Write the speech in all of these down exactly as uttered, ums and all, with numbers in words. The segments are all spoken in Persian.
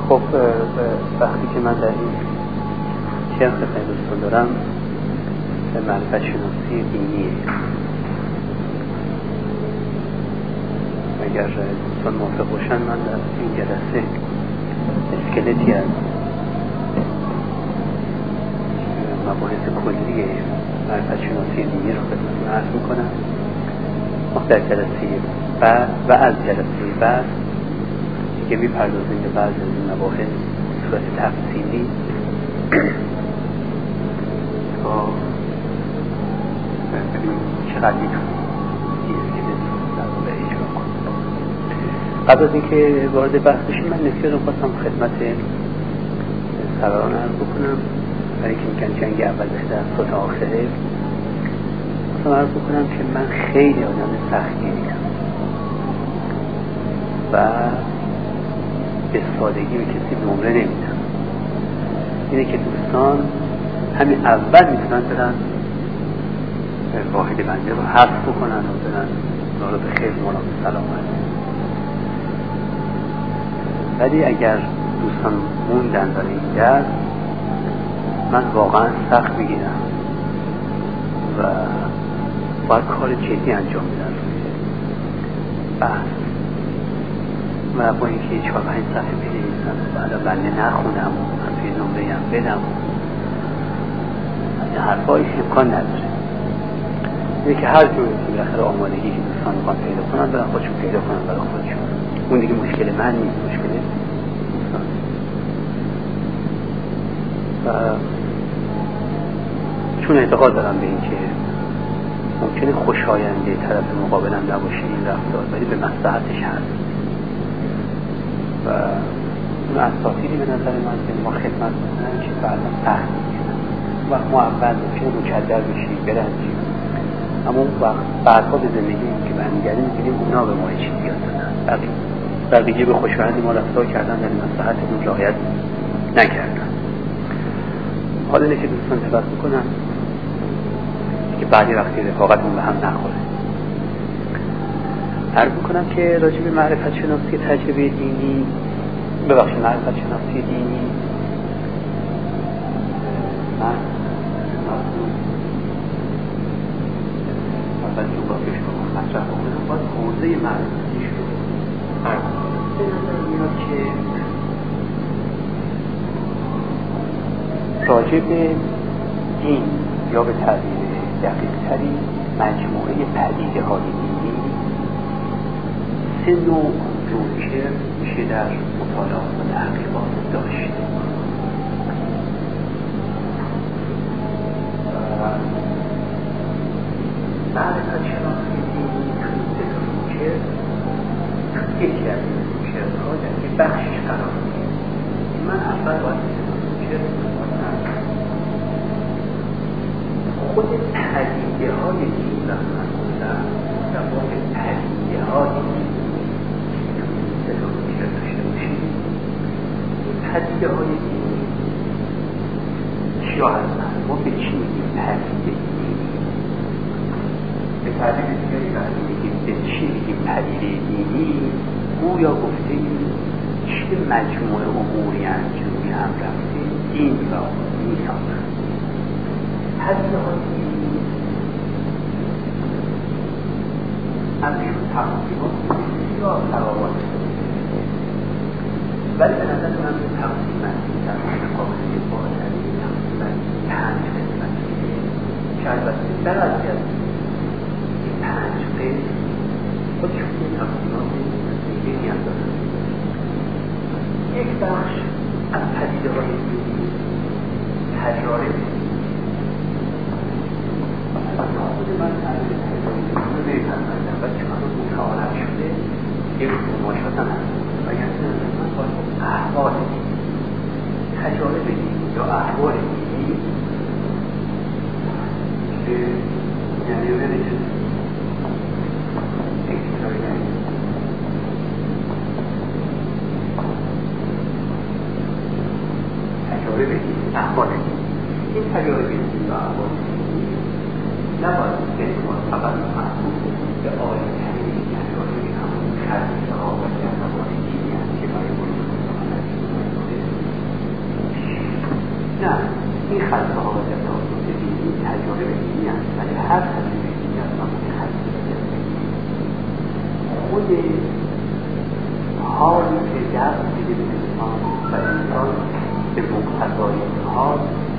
خب وقتی که من در این شرح خدمت دوستان دارم به معرفت شناسی دینیه، اگر دوستان موافق باشن من در این جلسه اسکلتی از مباحث کلی معرفت شناسی دینی رو خدمتتون عرض میکنم. در جلسه بعد و از جلسه بعد که میپردازیم به بعضی از این مباحث صورت تفصیلی تا ببینیم چقدر میتونیم این اسکلت در واقع اجرا کنیم. قبل از اینکه وارد بحث بشیم من نکته رو خواستم خدمت سروران عرض بکنم، برای اینکه میگن جنگ اول بهتر از صلح آخره. خواستم عرض بکنم که من خیلی آدم سختگیریم و به سادگی به کسی نمره نمیدم. اینه که دوستان همین اول میتونن برن واحد بنده رو حذف بکنن و برن نارو به خیر مولا به سلامت. ولی اگر دوستان موندن برای این درس من واقعا سخت میگیرم و باید کار جدی انجام میدن بحث و با اینکه چهار پنج صفحه بنویسم و بعد بنده نخونم و من توی نمره هم بدم این حرفایش امکان نداره. اینه که هر جوری که بالاخره آمادگی که دوستان میخوان پیدا کنن برن خودشون پیدا کنن برای خودشون. اون دیگه مشکل من نیست، مشکل دوستان. و چون اعتقاد دارم به این که ممکنه خوشاینده طرف مقابلم نباشه این رفتار، ولی به مصلحتش هست و اون اساطیری به نظر من که ما خدمت بکنن که بعدا سخت میکنن و ما اول ممکنه مکدر بشیم برنجیم، اما اون وقت بعدها به زندگی که برمیگردیم میبینیم اونا به ما چیزی یاد دادن، بقیه به خوشایند ما رفتار کردن ولی مصلحتمون رعایت نکردن. حالا اینه که دوستان دقت بکنن که بعدی وقتی رفاقتمون به هم نخوره. عرض میکنم که راجع به معرفت شناسی تجربه دینی ببخشید معرفت شناسی دینی من اول جغرافیش رو مطرح بکنم، باید حوزه معرفتیش رو عرض کنم. به نظر میاد که راجع به دین یا به تعبیر دقیق تری مجموعه پدیده های دینی سه نوع روکه میشه در مطالعات و تحقیقات داشت. معرفت شناسی دینی توی سه روکه یکی از این روکه ها در که بخشش قرار میگیره. من اول باید سه روکه خود پدیده های دین را من بودم و خود پدیده های دین که توی سه داشته باشید. این پدیده های دین چیا هستن؟ ما به چی میگیم پدیده دینی؟ به تعبیر دیگری وقتی میگیم به چی میگیم پدیده دینی گویا گفته این چه مجموعه اموری هست که روی هم رفته دین را میسازن. پدیده های دینی همشون تقسیمات بسیار فراوان ولی به نظر من به تقسیم اصلی در مقابل بالایی تقسیم پنج قسمتی که البته در از این پنج قسم خودشون این تقسیمات دیگری هم دارن. یک بخش از پدیده های دینی تجارب خود من تعریف تجارب رو نمی‌پذیرم و چون متعارف شده یک مماشات هم هست و یعنی من باید احوال تجارب دینی یا احوال دینی که یعنی بریشت اکترایی نهید تجارب دینی احوال دینی این تجارب دینی یا احوال دینی نباید اعتماد فقط محبوب به آیه همین تجاربی همون خرمیده ها و جنبان دینی هست که برای بلوغ این خلطه ها و تفاوت دینی تجارب دینی هست، ولی هر تجربه دینی از نمون خلطه خود حالی که دست میده به انسان و انسان به مقتضای حال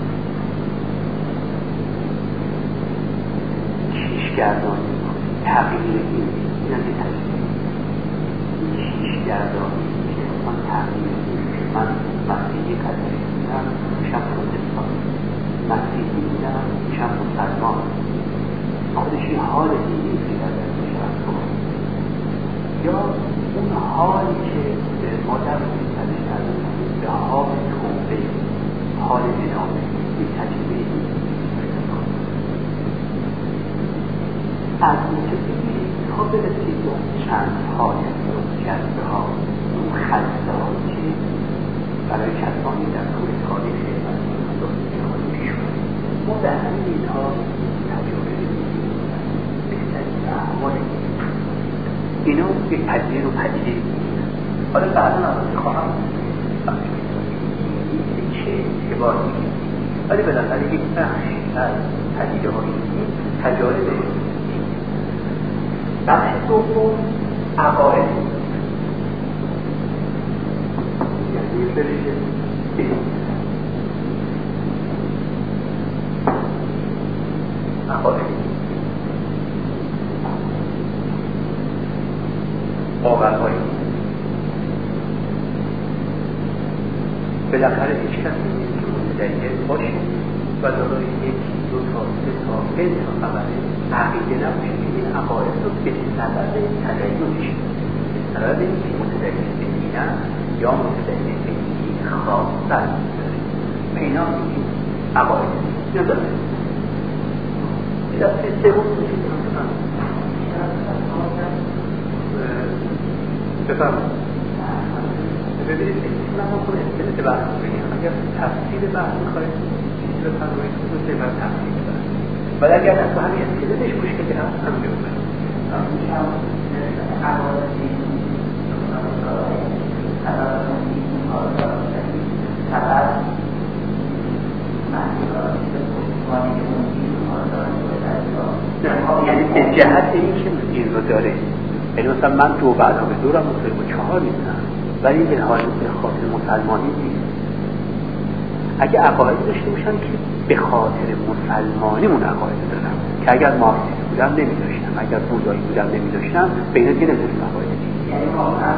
کیشگردانی تغییر این این هم یه تجربه کیشگردانی که انسان تغییر این من مسیحی قدری بودم میشم پروتستان، مسیحی بودم میشم مسلمان. خودش این حال دینی که در میشم یا اون حالی که ما در رویتنش نداریم به حال توبه، حال ندامه، یک تجربه از اینجا بگیرید تا برسید اون چند های اون جذبه ها، اون خلصه ها که برای کسانی در طول تاریخ داستانی پیش بود. ما به همین اینها تجربه می‌کنیم بهترین احوال اینا یک پدیده رو پدیده می‌گیرن. حالا بعدا البته خواهم چه اعتباری می‌گیریم، ولی بالاخره یک بخشی از پدیده های این تجارب بخش دوم عقاید یعنی برشه عقاید باورهایی بالاخره هیچ کسی نیست که متدین باشه و دارای یکی دو تا سه تا پنج تا خبره عقیده نباشه که این عقاید رو به سبب تدینش به سبب اینکه متدین بگیرن یا متدین بگیرن خواستن پینا میگیم عقاید نداره. این دسته سوم میشه بفرمایید. ببینید من هم خود اسکلت بحث بگیم اگر تفصیل بحث میخواید چیزی بفرمایید خود بر تفصیل بحث، ولی اگر از تو همین اسکلتش مشکلی هست هم بفرمایید. میشم عقادی فقط یعنی به جهت این که این رو داره، یعنی مثلا من دو بعد به دورم مصر با چهار میزنم ولی به حال به خاطر مسلمانی نیست. اگه عقاید داشته باشم که به خاطر مسلمانیمون عقاید دارم که اگر مارکسیست بودم نمیداشتم، اگر بودایی بودم نمیداشتم به اینا دیگه نمیداشتم عقاید دید. یعنی واقعا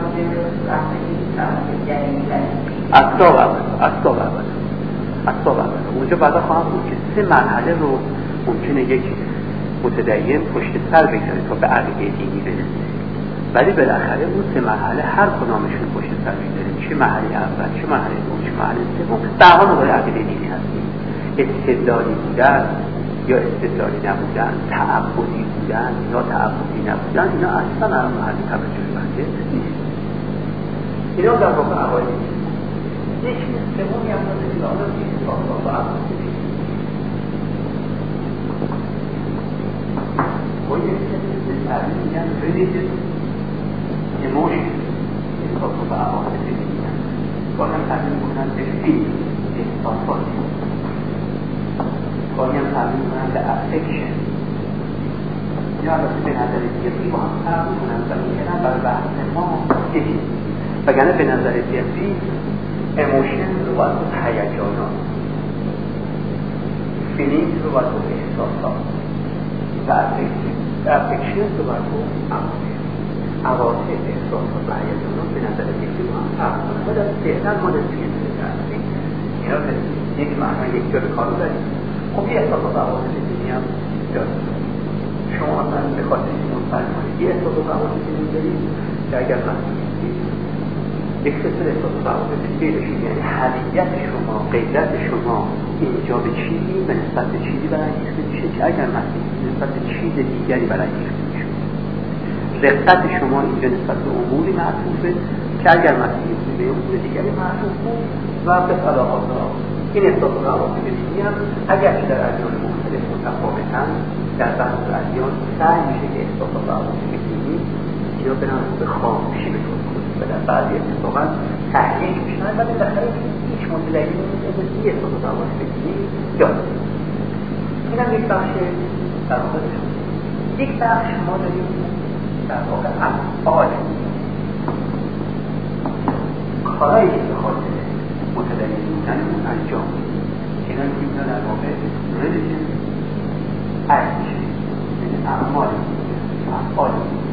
اصاب اول اصاب اول اصاب اول اونجا بعدا خواهم بود که سه مرحله رو ممکنه یک متدین پشت سر بگذاره تا به عقیده دینی برسه، ولی بالاخره اون سه مرحله هر کدامشون پشت سر بگذاره، چه مرحله اول چه مرحله دوم چه مرحله سوم در حال مورد عقیده دینی هستیم. استدلالی بودن یا استدلالی نبودن، تعبدی بودن یا تعبدی نبودن، اینا اصلا هم محل توجه بنده نیست. اینا در واقع عقاید نیست. یک سومی هم داره که آن رو نیست با عقاید و یک کسی به تعبیر میگن religious emotion احساس و به عواطف میگن، گاهی هم تعبیر میکنن به فیل احساساتی، گاهی هم تعبیر میکنن به affection. یا البته به نظر دیگری با هم تعبیر میکنن و میگن برای بحث ما یکی، وگرنه به نظر دیگری emotion رو باید با هیجانات، feeling رو باید با احساسات و افکشن رو باید با عواطف احساسات و هیجانات به نظر دیگری با هم فرق کنه. ولی از فعلا ما نمی‌تونیم بگیم اینا یک معنی یک جا به کار ببریم. خب یه احساسات و عواطف دینی هم داریم. شما اصلا به خاطر این مسلمانی یه احساسات و عواطف دینی دارید که اگر مسیحی یک سلسله احساسات و عواطف دینی داشتید، یعنی هویت شما، غیرت شما اینجا به چیزی به نسبت به چیزی برانگیخته میشه که اگر مسیحی نسبت به چیز دیگری برانگیخته میشه. رقت شما اینجا نسبت به اموری معطوفه که اگر مسیحی به امور دیگری معطوف بود و به صلاحات را این احساسات و عواطف دینی هم اگر که در ادیان مختلف متفاوتن در بعض ادیان سعی میشه که احساسات و عواطف دینی اینا برن به خاموشی به طور کلی و در بعضی اتفاقا تحریک میشن و بالاخره هیچ هیچ متدینی مثل یه احساس و دعواش بگیریم یاد این هم یک بخش در واقع یک بخش ما داریم در واقع افعال کارهایی که به خاطر متدین بودن اون انجام این هم که در واقع ریلیشن اکشن یعنی اعمال افعال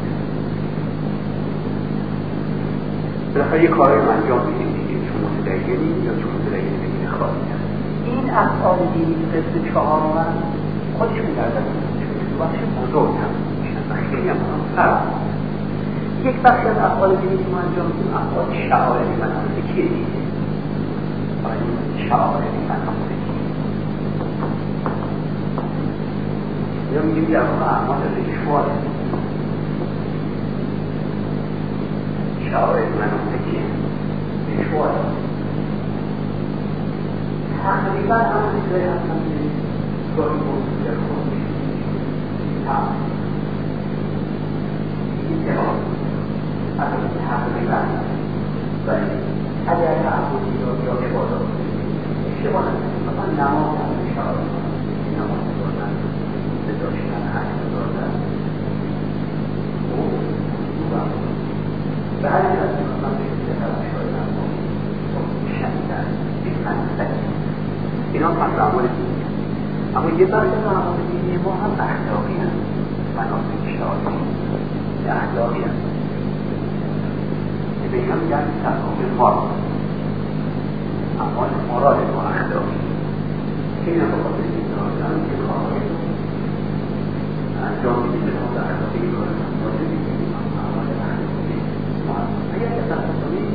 بالاخره یک کارهایی رو انجام میدیم دیگه چون متدینی یا چون متدینی بگیره خواهی کرد این افعال دینی که قسم چهار هم خودشون در زمین چون بخش بزرگ هم میشن و خیلی هم فرق یک بخش از افعال دینی که ما انجام میدیم افعال شعائری مناسکیه دیگه شعائری مناسکی یا میگیم در واقع اعمال ریشوار شعائر مناسکی ریشوار تقریبا هم چیزایی هستن که گاهی موضوع در خود میشون این جواب اگر تقریبا ولی اگر تعبودی یا عبادات اشتباه نکنید مثلا نماز هم شعائر نماز دادن به داشتن حج دادن و هر این از مثلا بشید طرف شاید هم شنیدن یک منصد اینا هم اعمال دینی اما یه بخش از اعمال دینی ما هم اخلاقی هست مناسک شعائری اخلاقی هست که به اینا میگن تفاهم مارال اعمال مارال ما اخلاقی که اینا به خاطر این دارن که کارهای انجام میدیم به خاطر اخلاقی کارن اعمال دینی اعمال اخلاقی اگر که تصمیم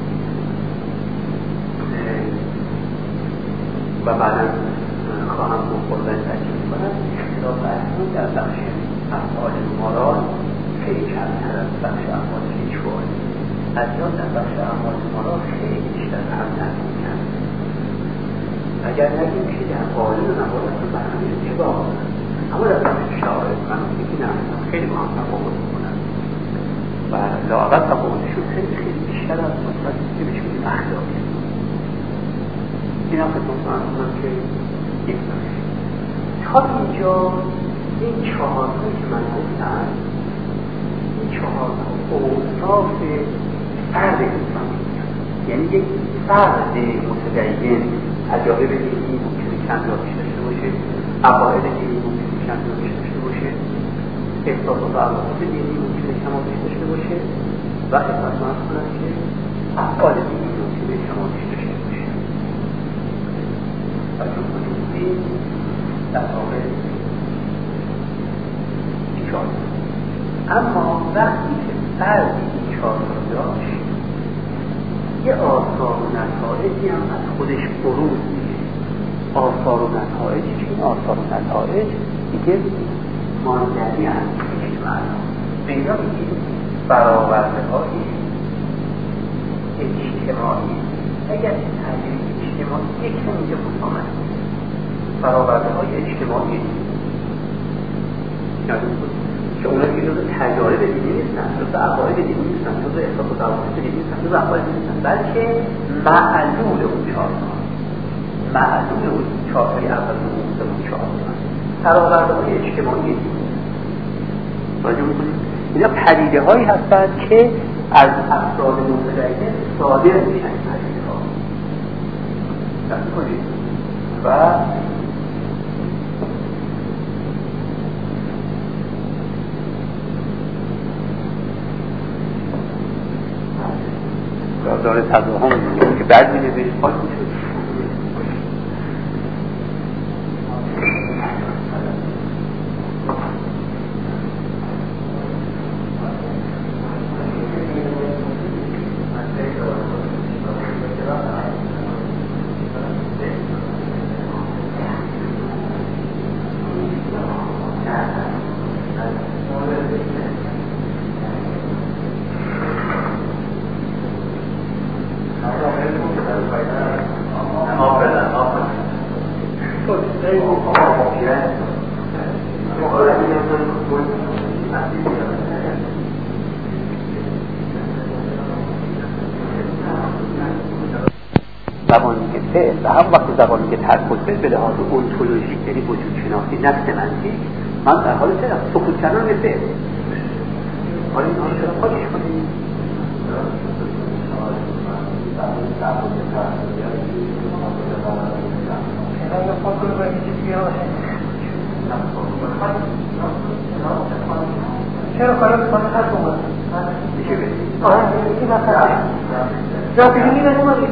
و بعدا خواهم بخوردن تجربه کنم اختلاف اصلی در بخش افعال مارال خیلی کمتر از بخش افعال ریچوال ادیان در بخش افعال مارال خیلی بیشتر هم نزدیک کرد اگر نگیم که در قالب موارد رو برهم ارتباط اما در بخش شعائر مناسکی نه خیلی با هم تفاوت میکنن و لااقل تفاوتشون خیلی خیلی بیشتر از مصرفی که بهش میگیم اخلاقی این هم خدمت کنم که یک بخش تا اینجا این چهار که من گفتم این چهار اوصاف فرد انسان یعنی یک فرد متدین عجایب دینی ممکنه کمیابیش داشته باشه عقاید دینی ممکنه کمیابیش داشته باشه احساسات و عواطف دینی ممکنه کمیابیش داشته باشه و خدمت کنم که افعال دینی ممکنه کمیابیش داشته باشه و چون این در واقع چهار اما وقتی که فردی این چهار داشت یه آثار و نتایجی هم از خودش بروز میشه آثار و نتایجی که این آثار و نتایج دیگه ماندنی هست به اینا میگیم برآورده های اجتماعی اگر که تغییر اجتماعی یک نمیده بود آمد برآورده های اجتماعی که اونا که جزء تجارب دینی نیستن جزء عقاید دینی نیستن جزء احساس و عواطف دینی نیستن جزء عقاید دینی نیستن بلکه معلول اون چهارتا معلول اون چهارتای اول و اون چهارتا برآورده های اجتماعی دینی راجع می‌کنیم اینا پدیده هایی هستند که از افراد متدین صادر میشن پدیده ها دست کنید و داره تضاهم میگه که بعد میده بهش پاک میشه زبان میگه فعل و هم وقت زبان میگه ترکل فعل به لحاظ اونتولوژیک یعنی وجود شناختی نه سمنتیک من در حال چه سکوت کردن به فعل حالا این حالا چرا خواهیش کنید چرا کارا کنه خط اومد میشه بسید آه این مثلا جا بگیری بگیم اومدی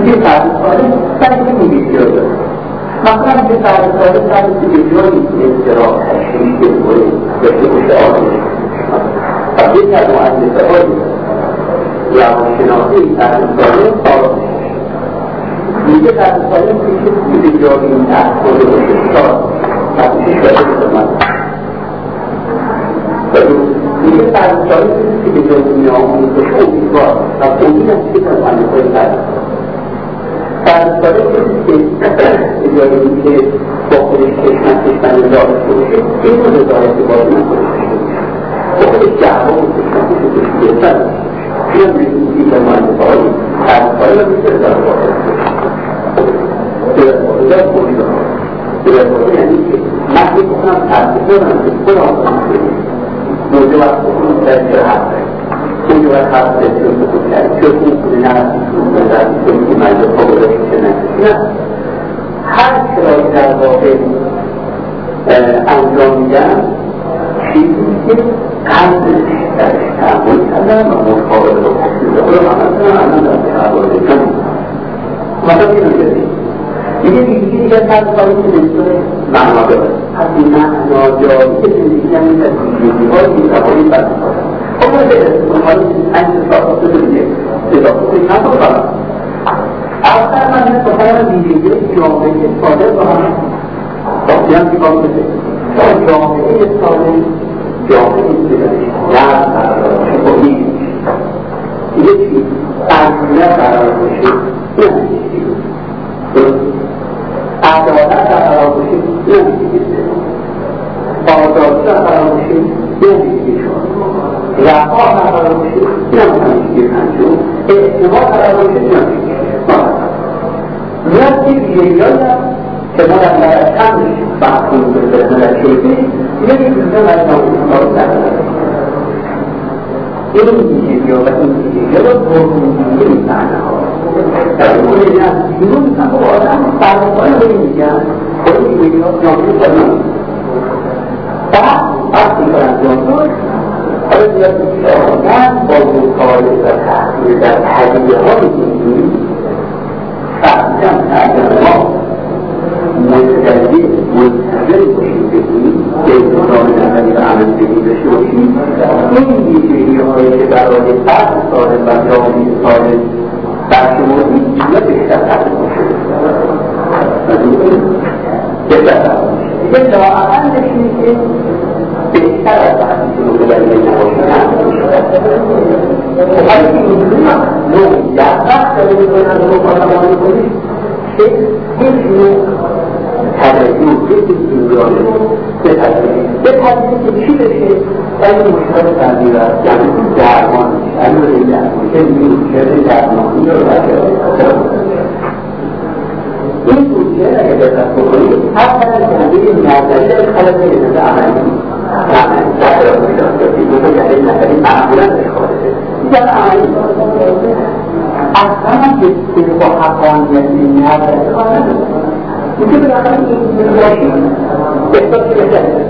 یه فرد سالم سعی میگه جایی مثلا یه فرد سالم سعی میگه جایی اضطراب تشریح بکنه داشته باشه آدمش و یکی از مؤسسه های روانشناسی فرد سالم آدمش میگه فرد سالم که جایی این تحت کنده باشه سال تحتیش باشه بزرمن میگه فرد سالم که به جایی میامون باشه امیدوار و امید از که در معنیهای فرد فرد سالم که اجایی که با خودش کشمن کشمن داشته باشه این رو رضایت بازی نکنه با خودش جعبه و کشمن کشمن کشمن این هم ریزی که معنیهای فرد سالم میشه رضایت بازی رضایت بازی رضایت بازی یعنی که من که بکنم تحصیل کنم که خود آسان کنیم موجه وقت بکنم در جرحت موجه وقت حرف بسیار بکنم که خوب کنه نرسید کنم که مجلس ها بودش کنم هر شرایی در واقع انجام میدن چیزی که قلبش درش تعمل کردن و مقابل رو خودی رو همه همه در تعمل کنم مثلا اینو جدید دیگه دیگه دیگه سر سالی که نمیتونه معنا ببرد حتی معنا جایی که زندگی هم میتونه دیگه های این زبانی برد خب من به حالی انجل ساعت بزرگه اضافه کنی هم بکنم اصلا من این سخنم دیگه جامعه ساده با هم ساختی هم دیگاه بده تا جامعه ساده جامعه بزرگه نه قرار باشه دیگه چی؟ تنظیمه قرار باشه نه عدالت قرار باشه نه دیگه آزادی قرار باشه نه دیگه رفاه قرار باشه نه دیگه پنجم اعتماد قرار باشه نه دیگه نه دیگه دیگه که ما در در چندش بحثون بزرگه در شده یه دیگه در نامون در این دیگه و این دیگه رو برگونگیه این معنی ها در مورد این از بیرون میکنم با آدم فرمانه رو میگن خیلی دیگه ها نامی کنم بعد وقتی کنم جانور حالا بیاد که آدم با مطالعه و تحقیل در حدیه های دیگه فهمیدم تحقیل ما مستقل مستقل باشیم بکنیم که اعتماد نظری و عمل بگی داشته باشیم این ویژگی هایی که برای فرد سالم و جامعه سالم برشمردیم یا بیشتر تحقیق شده بیشتر تحقیق دیگه لااقلش اینه که بیشتر از تحقیق رو ببریم نباشیم خواهی که اینجوری نوعی در وقت داره میکنن رو پاسمانی کنیم که هیچ نوع تدریجی که دیگرانه بپذیرید بپذیرید که چی بشه این مشکل تغییر است یعنی درمان امر درمان که میشه درمانی رو برقرار این توجیه اگه دقت بکنید حتی از جنبه نظری خلق نظر عملی عملی برقرار میشود که دو تا جنبه نظری معمولا بخواهده دیگر عملی اصلا که با حقانیت نظر کار نداره ممکن بالاخره این باشی احساس بکنه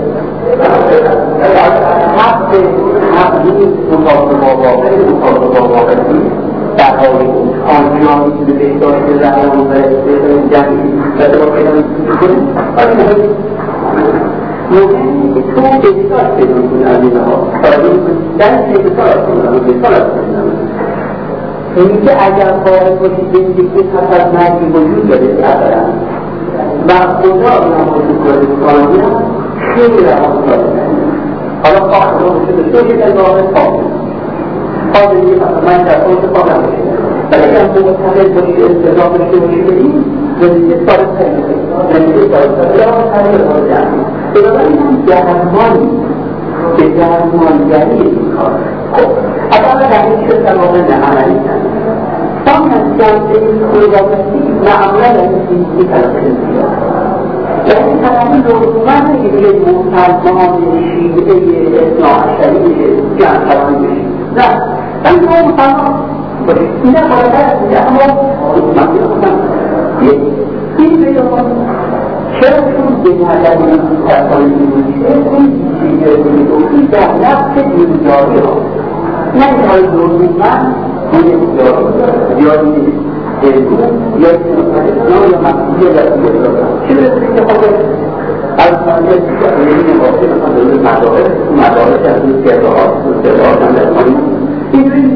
حق حق نیست مطابق با واقع مطابق با واقع نیست در حالی آنجانی که به بهداشت روان و جمعی و دواخل میکنه ولی مهم مهم که تو بهداشت پیدا کنی از اینها درست بهداشت کنی بهداشت کنی اینکه اگر خواهد باشی زندگی پس از مرگی وجود داره اصلا و خدا نماز کردستانی هم خیلی روان داره حالا خواهد باشی به سوی دلوانه خواهد خواهد میگه من در خواهد خواهد باشی ولی اگر معتقد باشی استعداد داشته باشی بدیم زندگی سال سنگه زندگی سال سنگه را تغییر خواهد جمعی بنابراین هم درمانی که درمانگری این کار خب اگر در این شد در واقع عملی کنید سان از جمعه خودواقعی معمولا در این سیزی تلقیل زیاد یعنی تمامی لزومن که دیگه مسلمان شیعه اثناعشری جمع تمامی بشید نه ولی ما مسلمان باشید اینه خواهده است اما من بیرونم این پیدا کنید چرا چون به نظر کسانی میشه این چیزی میگویی در نفس دینداری ها نه این های لزومن بوده زیادی نیست امروز یا اسلام یا مسیحی یا اسلام چه رسید که خود از منظر این واقعی مثلا دولت مدارس مدارس از این سیاهات سیاهات هم در کنیم اینجوری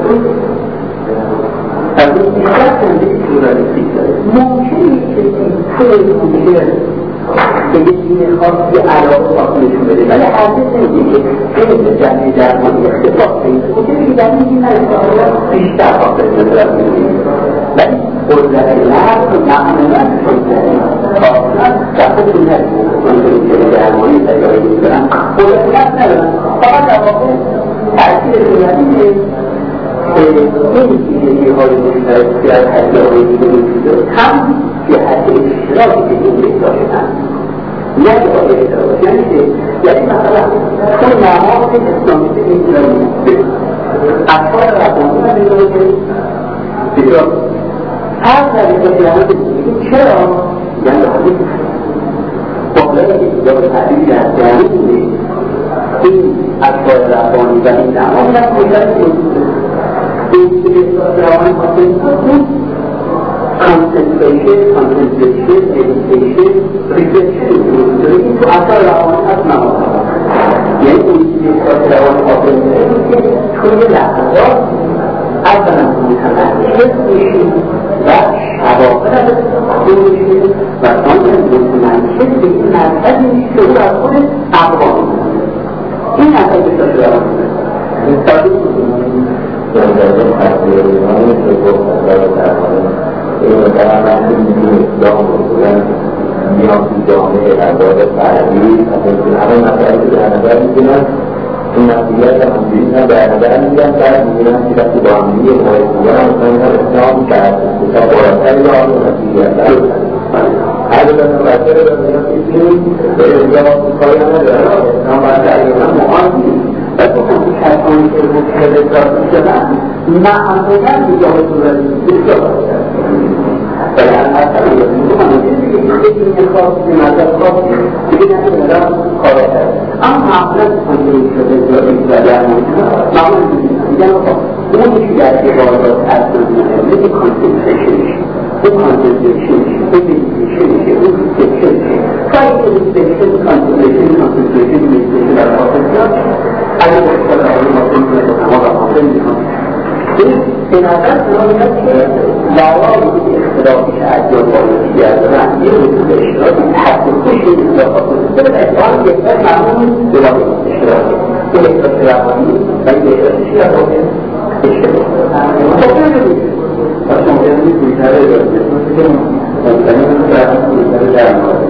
از این بیشتر کنده پلورالیستیک داره ممکنه که توی ممکنه که یه دین خاصی علاقه داخلشون بده ولی حرفه نمیده که این جمعی درمانی اختفاق کنید ممکنه که در این دین نرسه بیشتر خاصه نظر میدونید ولی قدرت نرد معمولا شده خاصا دفعه تو نرسه ممکنه که درمانی تیاری میکنن قدرت نرد ندارن فقط در واقع تأثیر شدنیه این چیزی های بیشتر که از حد آقای میده هم که حد اشتراکی که این بهداشت هم نه که آقای اشتراک یعنی که یعنی مثلا اون نماز اسلامی که این چرا اطفال رفانی ها بیداره بسیار هر نریده پیانه بسیاری چرا یعنی حدیث بالای یا تحریمی از جانبی این اطفال رفانی و این نماز هم باید این که روان خواهد concentration, concentration, meditation, reflection این تو اثر روانی هست نماز یعنی این که روان خواهد که توی لحظات اولا متمرکز میشیم و شواهد خود میشیم و آن متمرکز به این مرکز میشیم که او از خود اقوام این اثر بسیار روان dan dari hasil ini cukup dari tahun ini karena ini Islam bukan yang dijauhi ada tadi ada kenapa maka itu ada di sana Nabiya yang membina dan dan yang tadi yang tidak dibangun oleh orang orang Islam kan kita boleh saya Nabiya ada dan baca dan itu dari jawab soalan adalah nama saya Muhammad Tapi kesehatan ilmu kesehatan sejarah معمولا میگه صورتی بسیار ولی اصلا میگه من این خاصی مذهب خاصی دیگه نمیدونم کاره کرد اما معمولا کنترل شده یا این درمانی معمولا میگن آقا اونی که در عبادات هست میگه کانسنتریشنش اون کانسنتریشنش اون مدیتیشنش اون ریفلکشنش کاری که ریفلکشن کانسنتریشن کانسنتریشن مدیتیشن در واقع زیاد اگه بسیار آقایی ما کنیم که نماز حاصل میکنیم به نظر کنم که لعوای اختلافی که اجیال باید دیگر دارن یه وجود اشتراکی حد خوش این اختلافات کنید به احتمال یکتر معمول به واقع اشتراکی به احتراف روانی و این احتراف اشتراکی اشتراکی خب نمیدونید پس ممکنه این بیتره دارد که ممکنه این بیتره در مورد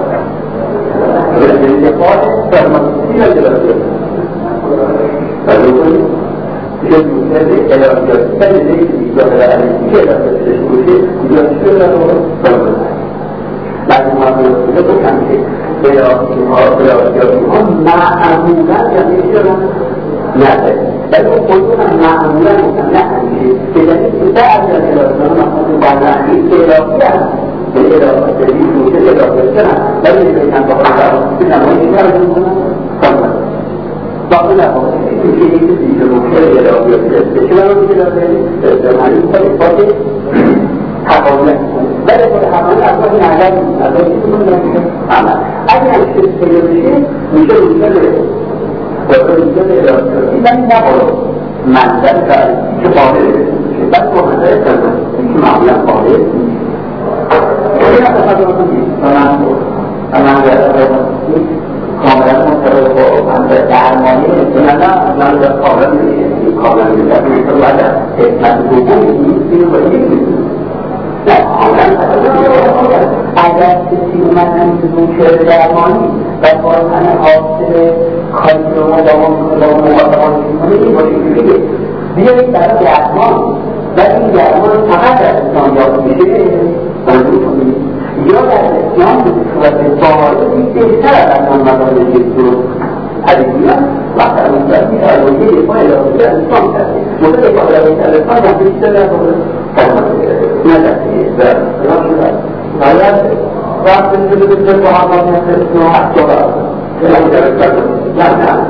به انتقال فرمانسی را جلسه فرمانسی که می‌گه الهیات تدریجی ایجاد کردن که در تشکیل ایجاد شده است. بعد ما می‌گوییم که کمی الهیات الهیات هم معمولاً جمعیشون نه ولی اون خودشون معمولاً نه که در این بعض از الهیات مثلا بعضی الهیات به الهیات تدریجی که الهیات شدن ولی می‌گوییم با خود نمایی کردن باقی نبود اینکه یک چیزی رو که الهیات استشمال رو می‌دهد در همین طریقات حقانیت ولی خود حقانیت اصلا این عدد نیست از این چیزی می‌دهد عمل اگر همیشه استشمال بشه میشه روشن بره و روشن الهیات این نبود منظر کرد که قابل بشه بس منظر کرد که معمولا قابل این اصلا رو کنید و من گرد کاملا مطابق با منظر درمانی نمیدونم من در کاملا میشه کاملا میشه میشه باید حکمت دومی نیستی رو باید میدونم نه کاملا اگر کسی اومد نمیدونم که درمانی و باید همه حاصل کاری رو ما با مقدمان میکنه این باشه که بگه بیایید در درمان و این درمان فقط در اسلام یاد میشه منظور کنید یا در اسلام به صورت باردی بهتر از آن مدارج درست حدیثیان وقت از مدرمی آلویه پای راضی در اسلام کرده مدر پای راضی در اسلام هم بیشتر در فرمان ندسته در اسلام شده باید وقت شده بسیار با هم باید اسلام حتی را اسلام در اسلام نه نه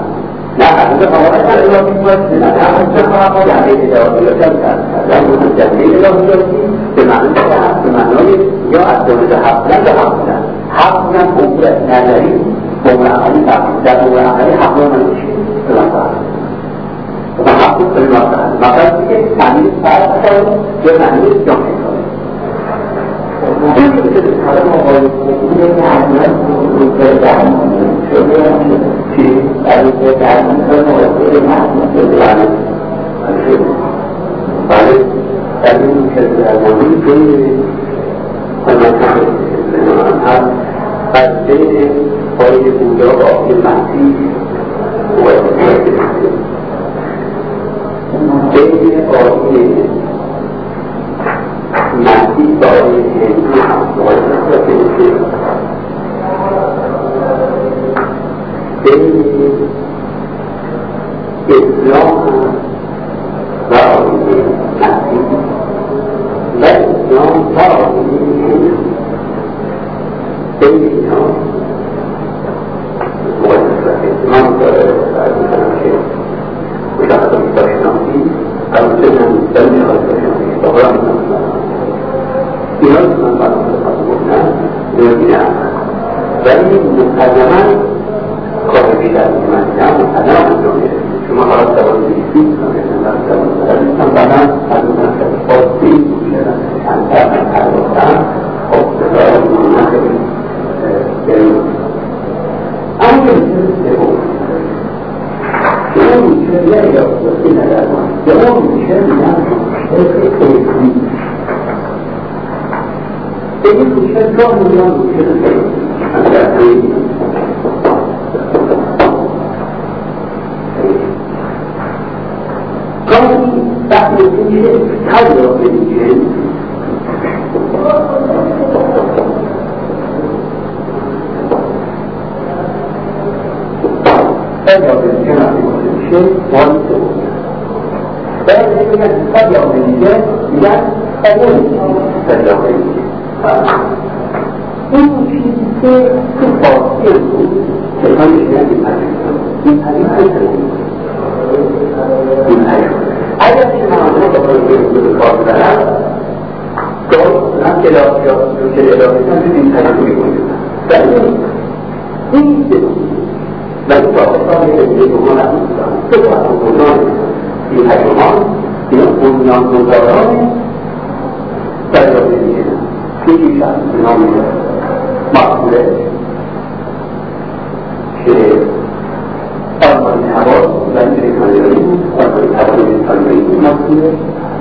نه از آقای الهی باشه نه از جنبه اداری یا جنبه جنبه الهیاتی به معنی به معنای یا از دولت حق بودن به حق بودن حق بودن امور نظری امور عملی در امور عملی حق رو نمیشه به مثلا و حق رو به مثلا مثلا که معنی فرد کنه یا معنی جامعه کنه این که به طرف آقای کنه که حتما روزه درمانی شده که در روزه درمانی کنه موضوع محمد شده بله در این که درمانی که همه هست از بین پای بودا با آقای مسیح بین آقای مسیح با آقای هندو بین اسلام و آقای مسیح و اسلام و آقای هندو بین اینا من داره از میکنم که مشاهده میتاشناسی از چنان دلمی خواهد باشناسی با قرآن میتاشناسی اینا که من برام بخواهد بودن نمیدونم ولی مقدما کار بیشتر من دیدم مقدما انجام میده شما حالا سوال بیشتی من بعدم از اونم که باستی بودن چندتر من پرداختم خب بذارم من خیلی اما که میشه که اون میشه نه یا بسید ندارم یا اون میشه نه خیلی خیلی این میشه گاه میان میشه خیلی گاهی وقتی میشه تایید میشه قد يعطي الجمع في كل شيء وانت فهذا يقول قد يعطي الجمع بجانب قد قد يعطي این چیزی که تو فارسی بود که من میشنم این حدیث این حدیث اگر که من آنها با فرصی به کار دارم گاه هم که الهیتان تو این حدیث میکنیم ولی این و این پاکستان که دیگه بکنم سه پاکستان این حکمان این بنیان گذاران تجربه میشه که ایشان به نام مقبوله که آرمان حواس و این رکانیایی آرمان حواس رکانیایی مقبوله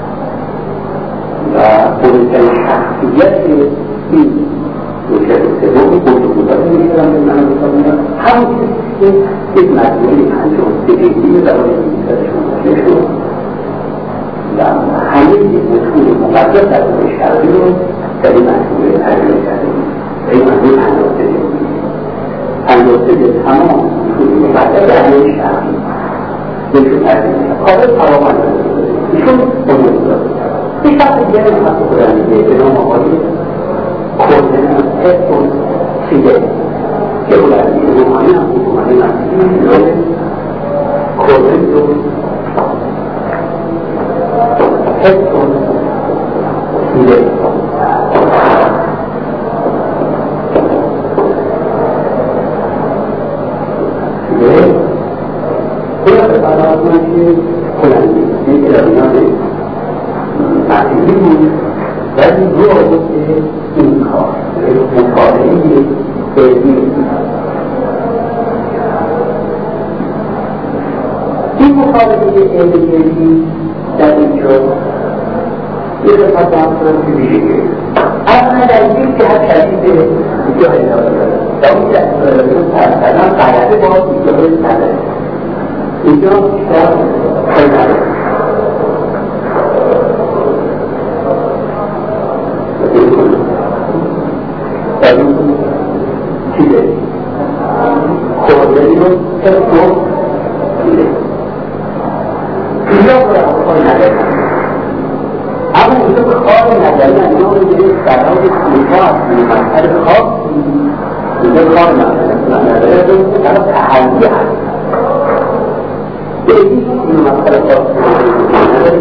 و بزرگترین شخصیت این روشن سوم بزرگ بودن میگیرم به من بکنم همون که یک مجموعی انجام دیگری زبان میگیرشون نشون و همه یک مطمئن مقدر در اون شرقی رو در این مجموعه ترجمه کردیم و این مجموعه اندازه دیگری اندازه به تمام مطمئن مقدر در همه شرقی نشون ترجمه کرد قابل تمام اندازه ایشون بزرگ بودن این شخص دیگه نمید بودن دیگه به نام آقای کردن هستون چیده که اولادی روحانی هم روحانی نمید کردن رو هستون چیده چیده خلاصه برای کنه که کلندی این الهیان مسیحی بود ولی رو آورد که این کار مطالعه علمی این مطالعه علمی در اینجا یه دفعه دام کنم که میشه که اصلا در این جهت شدید جاه نداره در این جهت کردن غلطه باز اینجا نداره اینجا بیشتر خیلی نداره چیزه خوردنی رو ترکو چیزه اینجا برای خواهی نداره اما اینجا به خواهی نداره اینجا رو یه سراب سیفا هست منطقه خواب اینجا خواهی نداره نداره به طرف تحلی هست یکی این مسئله خواهد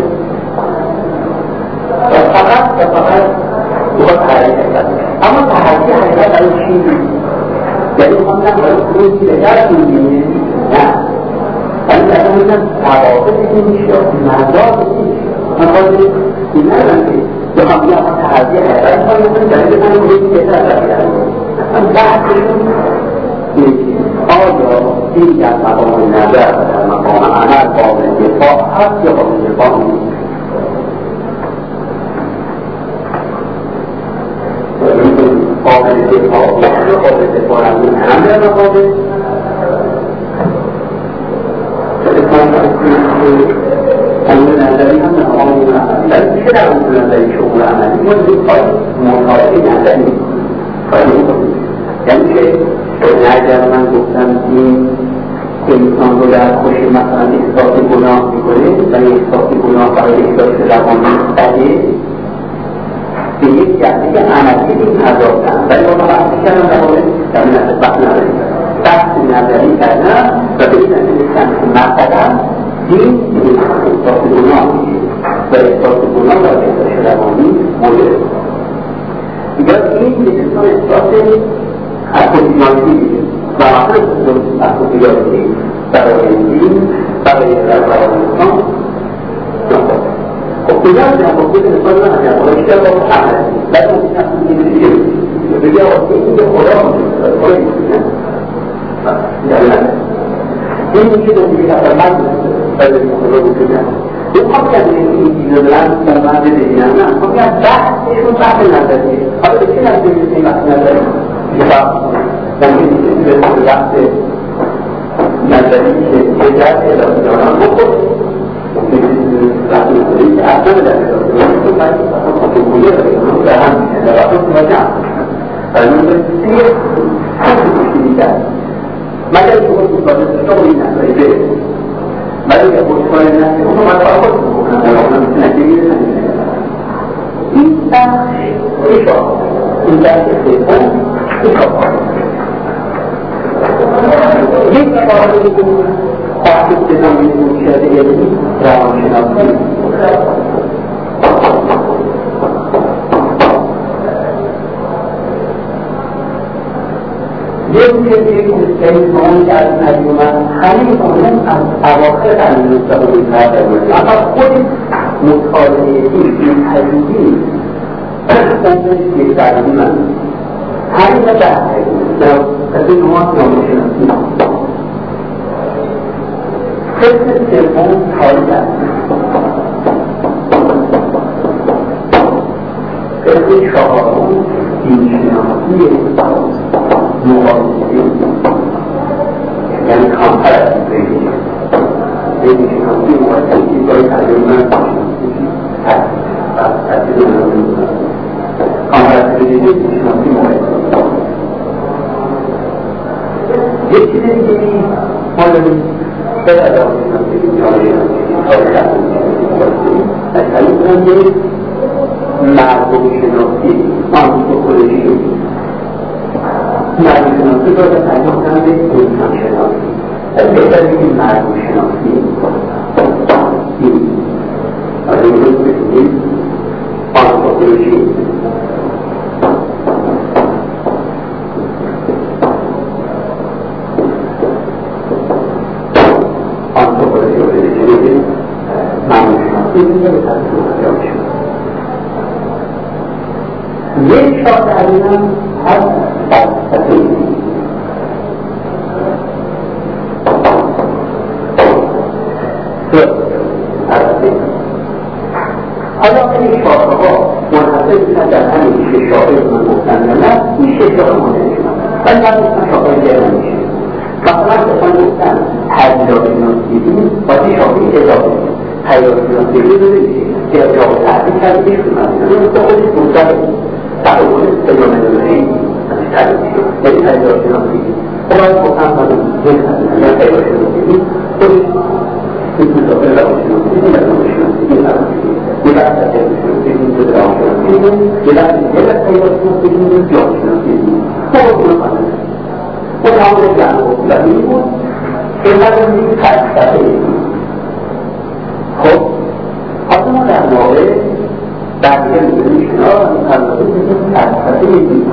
و فقط و فقط باید حرکت کرد. اما تحرکی حقیقت برای چی نیست؟ یعنی خواندم برای خروجی به درد می‌بینه؟ نه. ولی در اون توافق میشه مزاد میشه. من خواهد این ندارم که بخوام بیا اما تحرکی حقیقت خواهد کنم جایی بزنم خروجی بهتر بگیرم. اصلا بحثشون نیست. آیا این در مقام نظر و در مقام عمل قابل دفاع هست یا قابل دفاع نیست؟ قابل دفاع یا قابل دفاع همین هم در مقابل امور نظری هم در مقام عملی ولی میشه در امور نظری شغل عملی ما دفاع مطالعه نظری یعنی که اگر من گفتم این انسان رو در خوشی مثلا احساس گناه میکنه و احساس گناه برای احساس روانی بده به یک جهده عملی این پرداختن ولی با ما بحثی کردن در مورد در نظر بحث نداریم بحث نظری کردن و به این نظرستن که مثلا این احساس گناه میشه و احساس گناه برای احساس روانی مورد یا این به انسان احساس اکوتیانتی و آخر اکوتیانتی برای این برای روانستان خب کجا از جنباقی نسبت من از جنباقی که با عمل بعد اون تصمیم دیگه بگه آقا این به خدا خدا میکنه این میشه دو دیگه نفر من باید این خدا بکنه این خواهد که این دیگه دارن در من ببینم نه خواهد که بحثشون بحث نظریه حالا به چه نظریه این بحث نظریه dan ini sudah berlaku nanti kita tidak jangan fokus mungkin lagi ini apa dan itu baik untuk boleh mudahan dapat semuanya kalau mesti harus kita maka itu kita story nak itu maka kita story nak itu mana apa kalau nak jadi kita itu kita itu یک قاعده که تحقیق بزنید مشاهده یعنی روانشناسی یک چیزی که این که از نجومن همین اونم از اواخر قرن مستقبلی کرده بود اما خود مطالعه این حجوبی اونش که قرنی من همین را بحثه از این نوعات نامشناسی قسم سوم تاریخ است قسم چهارم دینشناسی مقایسه یعنی کامپراتیو دینشناسی مقایسه برای تعلیم من هست کامپراتیو دینشناسی مقایسه یک چیزی دیگه ما داریم باید ادامه کنیم از طریق کنیم مردم شناسی آنتروپولوژی مردم شناسی باید تعریف کنم به انسان شناسی از بهتر بگیم مردم شناسی این از این روز بگیم آنتروپولوژی یک شاعر علینا هست فلسفه حالا این شاعرها منحصر میشن در همین شش شاعر من گفتن نه این شش شاعر مانده ولی من گفتن شاعر دیگر نمیشه مثلا بسان گفتن حیاتشناسی باید این شاعری اضافه حیاتشناسی رو نمیشه که اضافه تعریف کرده بشکنن این تو خودش مطلقه تعاون فنومنولوژی یعنی حیاتشناسی باید گفتن کنم یک یا حیاتشناسی خودش مثل اضافه روانشناسی این روانشناسی این روانشناسی یه بحث حیاتشناسی این جد روانشناسی یه بحث حیاتشناسی این جانشناسی خود کنم و تعامل جمع و این بود که من این فلسفه خب حالا ما در واقع بقیه می‌بینیم شنا این قراره می‌بینیم فلسفه می‌بینیم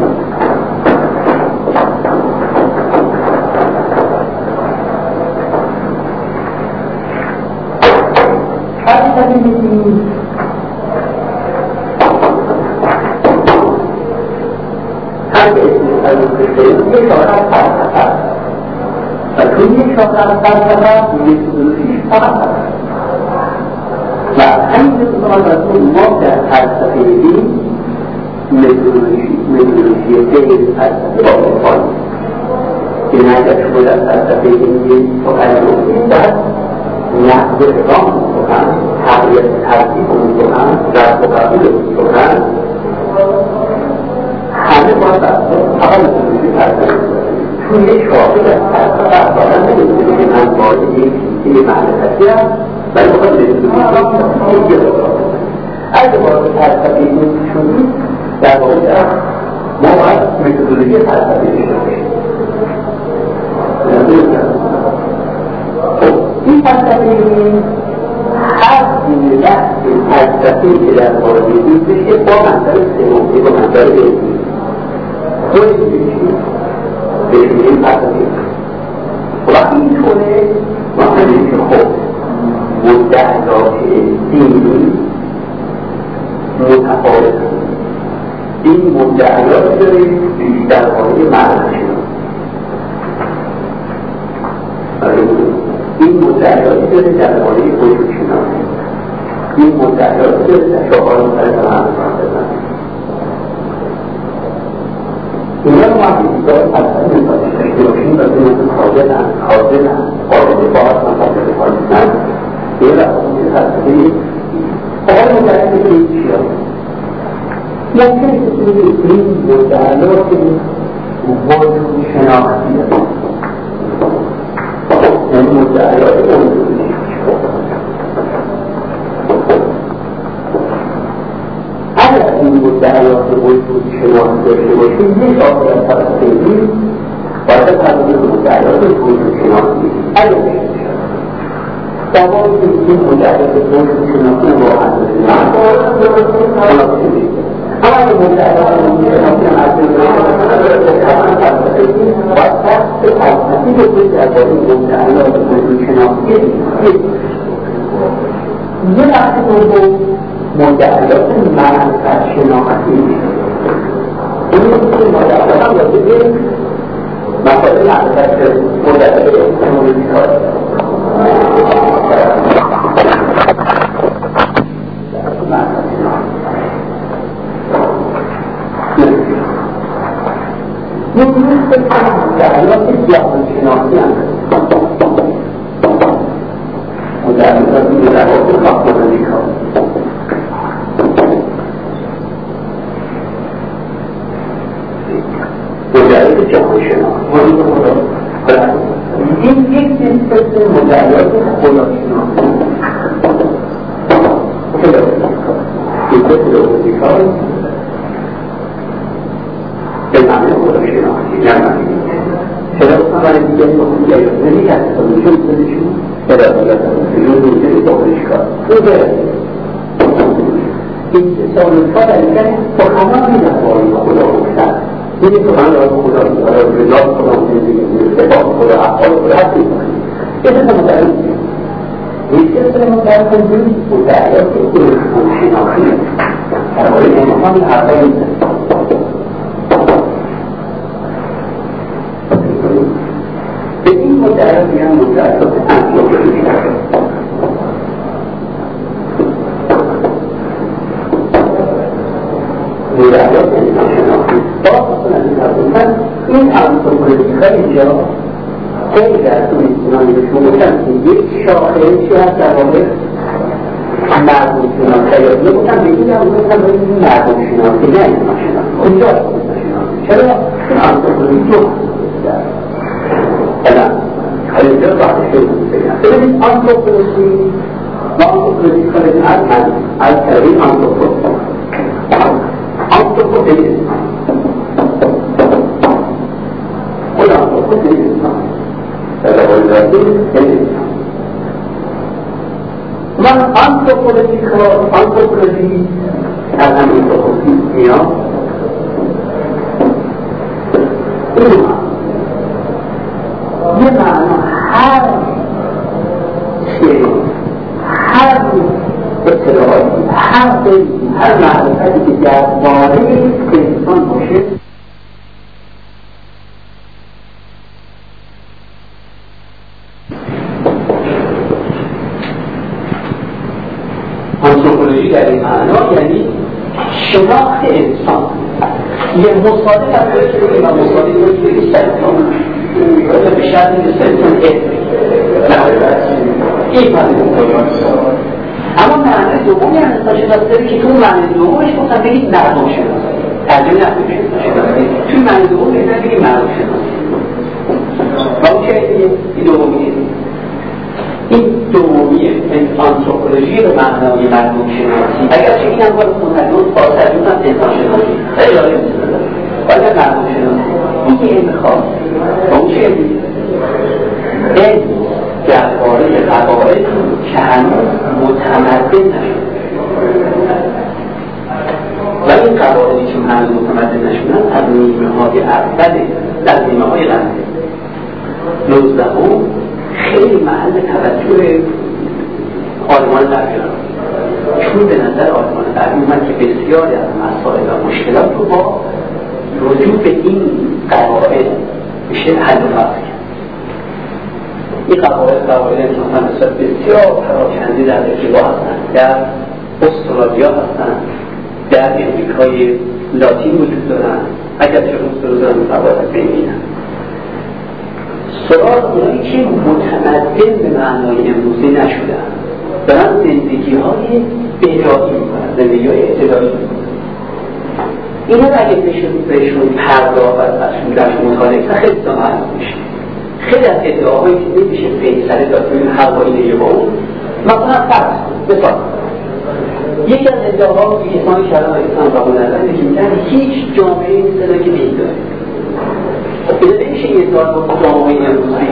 فلسفه می‌بینیم هم به اسم فلسفه یک شاعر از فلسفه است و توی یک شاعر از فلسفه میتودولوژیش فقط هست و همین بسیار ما در فلسفه دین متودولوژی غیر فلسفه با می‌کنیم که نگر شما در فلسفه دین سخن گفتیم در نقد اقدام سخن تغییر ترتیب سخن رفت و قبول سخن همه باید فقط متودولوژی فلسفه توی یک شاعر در فلسفه اصلا نمی‌تونه که من باید یک چیزی معرفتی هست ولی بخواد نمی‌تونه اگه وارد فلسفه دین شدیم در واقع ما باید متودولوژی فلسفه دین شدیم. این فلسفه دین هر دین بحث فلسفه‌ای که در وارد دین بشه با منظر سمومی با منظر علمی توی بشیم بشیم فلسفه دین وقتی اینطوره ما همین که خب مدعیات دینی متفاوت این مدعیات داریم در حالی معنی این مدعیاتی داریم در حالی وجود شناسی این مدعیاتی داریم در شعار مختلف معنی اینا رو ما حیثیدار فلسفه نمی‌کنیم داشته باشیم و بینید خاضرن خاضرن قابل باعث من قابل خاضرن یه رفتی فلسفه آقای مدعی که این چی هست؟ ممکن است که این مدعیات وجود شناختی هست این مدعیات وجود اگر این مدعیات وجود شناختی داشته باشیم یک آقای از فلسفه دین باید تبدیل به مدعیات وجود شناختی اگر بشید دوام این مدعیات وجود شناختی رو اندازه اما این مدعیات وجود شناختی هم از این و تحت فلسفی بکنید در باید مدعیات وجود شناختی یه وقتی دوم مدعیات معرفت شناختی این که مدعیات هم باید بگیم مقاله معرفت مدعیات احتمالی کار مدعیات مدعیات جهان شناختی هم مدعیات مدعیات خواهدانی کار مدعیات جهان شناختی این یک نسبت مدعیات خدا شناختی نسبت خداوندی کار به معنی خدا شناختی نمانی چرا برای دیگه مدعیات نمیگه نمیگه خودشون مدعیات نمیگه داخلش کار این سالوفا در اینکه با همه میدن باری خدا گفتن این سخن را خدا رضا خدا زندگی استفاق خدا افعال خدا حتی میکنیم یه سه مدعی یک سه مدعی کنیم مدعیات خود شناختی در حال امام حرفه میزن به این مدعیات میان مدعیات انتیوکراسی مدعیات شناختی من این انتیوکراسی خیلی جا خیلی در توی ایرانی بهشون گفتم که یک شاخه چی هست در واقع مردم شناختی یا نگفتم به این هم گفتم به این مردم شناختی نه این شناختی کجا شناختی چرا این انتیوکراسی جو هست خیلی جا باید شروع بگم ببینید انتیوکراسی و انتیوکراسی خیلی از من از کلمه انتیوکراسی انتیوکراسی خدا انتیوکراسی در واقع ذاتی انسان من آنتروپولوژیکال آنتروپولوژی از همین توصیف میاد این یه معنا هر چه هر اطلاعاتی هر قیدی هر معرفتی که درباره انسان باشه آنتروپولوژی در این معنا یعنی شناخت انسان یه مصادف هم باید که و مصادف باید که سلطان باید به شرط که سلطان علمی این پرده اما معنی دومی هم انسان شناسی داره که تو معنی دومش گفتن بگید مردم شناسی ترجمه نکنید شناسی توی معنی دوم بگید بگید مردم شناسی و اون که این دومیه این دومیه آنتروپولوژی به معنای مردم شناسی اگرچه این هم باید متدون فاسدون هم انسان شناسی خیلی آره میتونه باید مردم شناسی این که علم خواست و اون چه علمی علم درباره قواعد که هنوز متمدن نشد و این قواعدی که هنوز متمدن نشدن از نیمه های اول در نیمه های قرن نوزدهم خیلی محل توجه آلمان غربی چون به نظر آلمان غربی اومد که بسیاری از مسائل و مشکلات رو با رجوع به این قواعد میشه حل و فصل کرد. این قواعد قواعد انسان بسیار بسیار پراکنده در افریقا هستند، در استرالیا هستند، در امریکای لاتین وجود دارند، اگر چه روز دارن قواعد بینیدن سراغ اونایی که متمدن به معنای امروزی نشدن دارن زندگی های بهدایی میکنن، زندگی های اطلاعی میکنن. این رو اگه بهشون پرداخت ازشون درشون مطالعه کنن خیلی معلوم میشه. خیلی از ادعاهایی که نمیشه فیصله داد ببین حقایقی با اون مثلا فرض مثال یکی از ادعاها که اسلامی کلام اسلام قبول ندارن که میگن هیچ جامعه نیست که دین داره. خب نمیشه یه ادعا با جامعه امروزی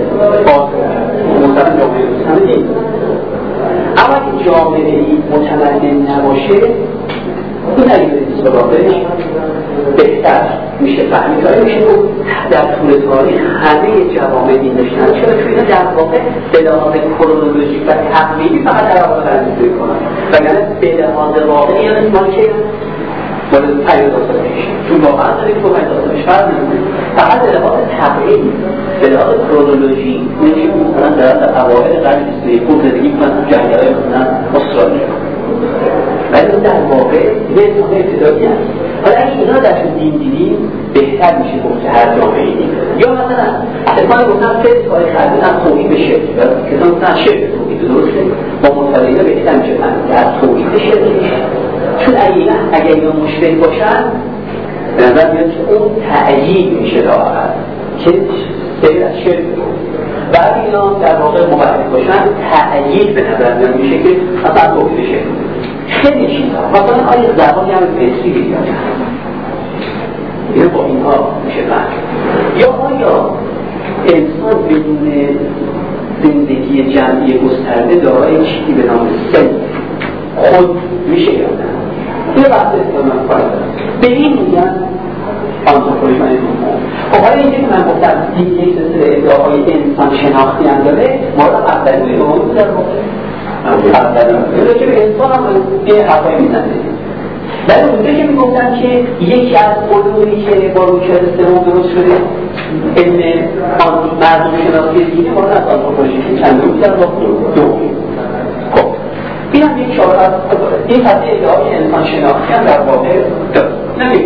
مثلا جامعه امروزی همه دین اما که جامعه ای متمدن نباشه این اگه به سراغش بهتر میشه فهمید آیا میشه در طول تاریخ همه جوامع دین داشتن چرا چون اینا در واقع به لحاظ کرونولوژیک و تقریبی فقط در واقع بررسی کنن وگرنه به لحاظ واقعی یعنی مال که مال پنجاه سال پیش چون واقعا داره که با پنجاه سال پیش فرق نمی‌کنه فقط به لحاظ تقریبی به لحاظ کرونولوژی میشه مثلا در اوایل قرن بیست و یکم زندگی می‌کنن جنگل‌های مثلا استرالیا ولی در واقع یه اتفاق ابتدایی هست. حالا اگه اینا درشون دین دیدیم بهتر میشه گفت هر جامعه دین یا مثلا اتفاقی گفتن سه تاریخ از توحید به شرک که مثلا گفتن شرک توحید درسته با مطالعه بهتر میشه فهمید که از توحید به شرک میشه چون اگه اگه اینا مشکل باشن به نظر میاد که اون تعیید میشه راحت که سیر از شرک و اگه اینا در واقع مبارک باشن تعیید به نظر میاد میشه که مثلا توحید به شرک خیلی چیزا مثلا آیا زبانی هم فطری بیاد اینو با اینها میشه فهم یا آیا انسان بدون زندگی جمعی گسترده دارای چیزی به نام سن خود میشه یا نه یه وقت استعمال کنم به این میگن آنتروپولوژی من خب حالا اینکه من گفتم این یک سلسله ادعاهای انسان شناختی هم داره مورد اولین دوم در اولین که به انسان هم یه حرفایی میزنه ولی اونجا که میگفتن که یکی از علومی که با رویکرد سوم درست شده علم مردم شناسی دینی مورد از آنتروپولوژی که چند روز در دو خب این هم یک شاور از این سطح ادعای انسان شناختی هم در واقع دارد نمید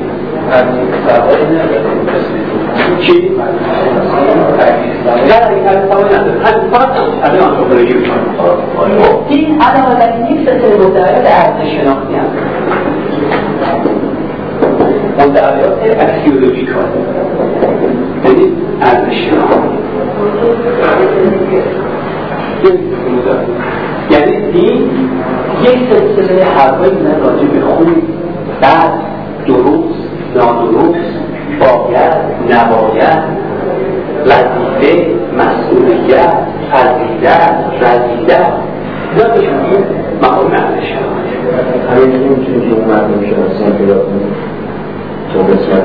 چی؟ نه این کار سوال نداره همین فقط از آنتروپولوژی این علاوه بر این یک سلسله مدعیات ارزش شناختی هم مدعیات اکسیولوژیکال یعنی ارزش شناختی یعنی دین یک سلسله حرفایی من راجع به خون بعد درست نادرست باید نباید وظیفه مسئولیت فضیلت رذیلت اینا بهشون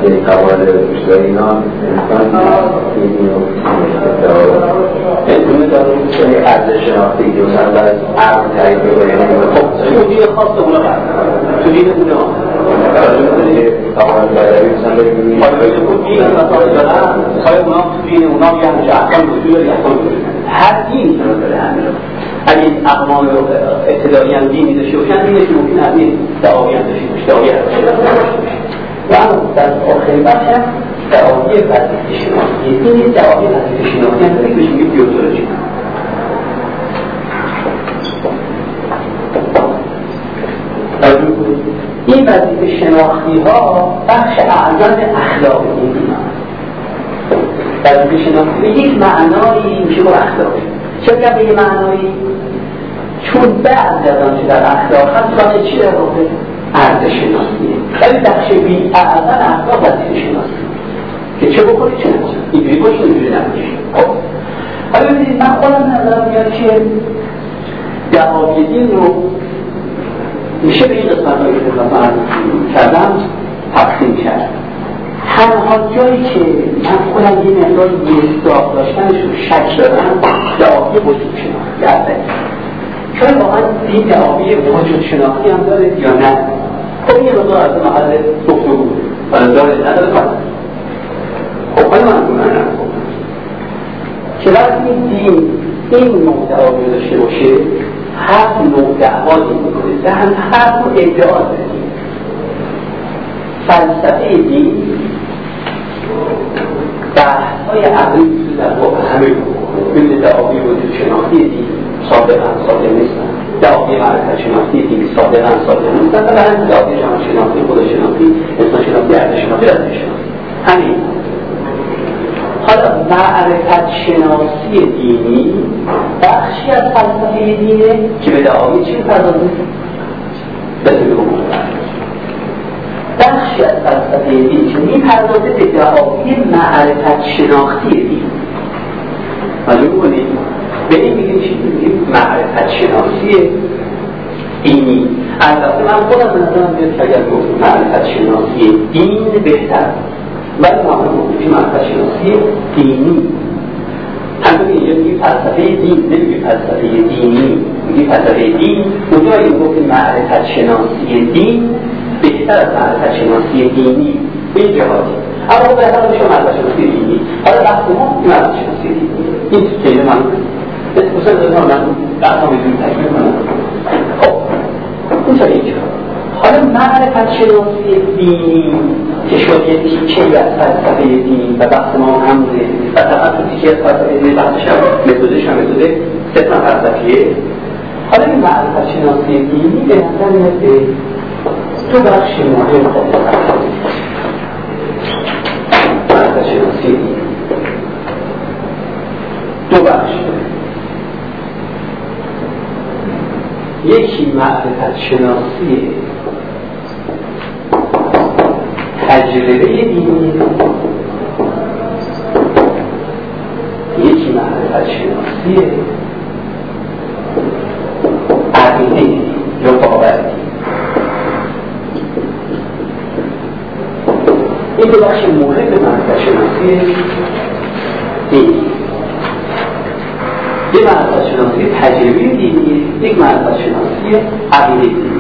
یعنی قواعد روشتایی اینا انسان دینی و انتونه داره که ارزش شناختی که مثلا باید عرض تایید بگوید خب تو دین خاص اونا برد تو دین اونا قواعد بیروی مثلا بگوید آیا تو دین مسائل دارن آیا اونا تو دین اونا یه همچه احکام وجود داره احکام وجود هر دین داره همین اگه این اقوام ابتدایی هم دینی داشته باشن دینه که ممکن از این دعاوی هم داشته باشه دعاوی هم داشته باشه و اما در آخرین بخش هم دعاوی وظیفه شناسی این دعاوی وظیفه شناسی هم داره که بهش میگه دیونتولوژی این وظیفه شناختی ها بخش اعظم اخلاق این دین هست وظیفه شناختی به یک معنایی میشه با اخلاقی چه بگم به یک معنایی چون بعد از آنچه در اخلاق هست راه چی در واقع ارزش شناسیه ولی بخش بی اعظم اخلاق وظیفه شناسی که چه بکنی چه نکنی اینجوری باشه اینجوری نباشه خب حالا ببینید من خودم نظرم میاد که دعاوی دین رو میشه به این قسمت هایی که خدمت کردم تقسیم کرد تنها جایی که من خودم یه مقدار مصداق داشتنش رو شک دارم دعاوی وجود شناختی هسته چون واقعا این دعاوی وجود شناختی هم داره یا نه خب یه مقدار از محل گفتگو بود ولی داره نداره کنم خب خیلی من کنم نکنم که وقتی دین این نوع دعاوی داشته باشه هر نوع دعوایی میکنه در هم هر نوع ادعا داره فلسفه دین بحث‌های عقلی در واقع همه بکنه مثل دعاوی وجود شناختی دین صادقاً صادق نیستن دعاوی معرفت شناختی دین صادقاً صادق نیستن و هم دعاوی جهان شناختی خدا شناختی انسان شناختی ارزش شناختی ارزش شناختی همین حالا معرفت شناسی دینی بخشی از فلسفه دینه که به دعاوی چی می‌پردازه؟ بسیار بگم بخشی از فلسفه دین که می‌پردازه به دعاوی معرفت شناختی دین معلوم کنید به این میگیم چی میگیم معرفت شناسی دینی البته من خودم نظرم بیاد که اگر گفت معرفت شناسی دین بهتر ولی معلوم که معرفت شناسی دینی همون اینجا میگیم فلسفه دین نمیگیم فلسفه دینی میگیم فلسفه دین اونجا این گفت معرفت شناسی دین بهتر از معرفت شناسی دینی به این جهاتی اما بهتر میشه معرفت شناسی دینی حالا وقت ما معرفت شناسی دینی این کلمه من بسیار دارم من بحثا میتونم تکمیل کنم خب این تا اینجا حالا معرفت شناسی دینی که شد یه تیکه‌ای از فلسفه دینی و بحث ما هم بوده و طبعا تو تیکه از فلسفه دینی بحثش هم متدش هم متده ستن فلسفیه حالا این معرفت شناسی دینی به نظر میاد به تو بخش مهم معرفت شناسی دینی دو بخش یکی معرفت شناسی تجربه دینی یکی معرفت شناسی عقیده یا باور این دو بخش مهم معرفت شناسی دینی یک معرفت شناسی تجربه دینی یک معرفت شناسی عقیده دینی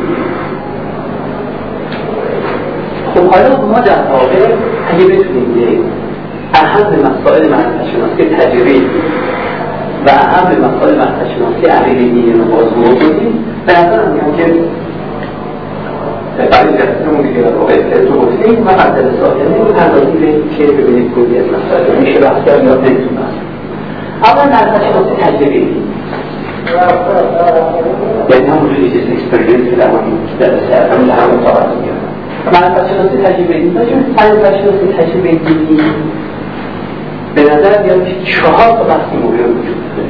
خب حالا ما در واقع اگه بتونیم که اهم مسائل معرفت شناسی تجربه و اهم مسائل معرفت شناسی عقیده دینی رو بازگو کنیم به نظرم میاد که برای جلسه‌مون دیگه در واقع تو گفتیم و قبل ساعتنی رو پردازیم به که ببینید کلی از مسائل میشه بحث کرد یا نمیتونم اول معرفت شناسی تجربه دینی یعنی همون ریزیس اکسپریانس که در جلسه همون همون طاقت میاد معرفت شناسی تجربه دینی باشیم معرفت شناسی تجربه دینی به نظر میاد که چهار تا بحث مهم وجود داره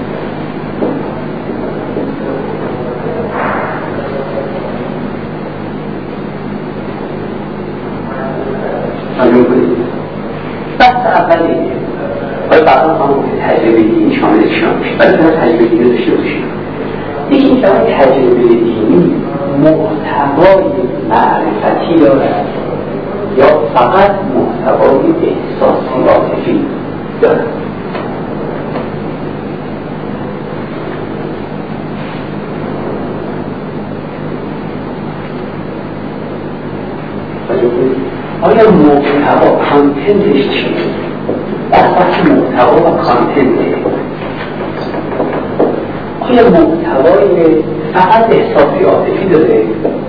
معلوم کنید بحث اول اینه آیا بعدا خواهم که تجربه دینی شامل چیان میشه ولی باید تجربه دینی داشته باشیم یکی این که تجربه دینی محتوای معرفتی دارد یا فقط محتوای محتوای احساسی عاطفی دارد. آیا محتوا کانتنتش چیه؟ بحث محتوا و کانتنته. آیا محتوای فقط احساسی عاطفی داره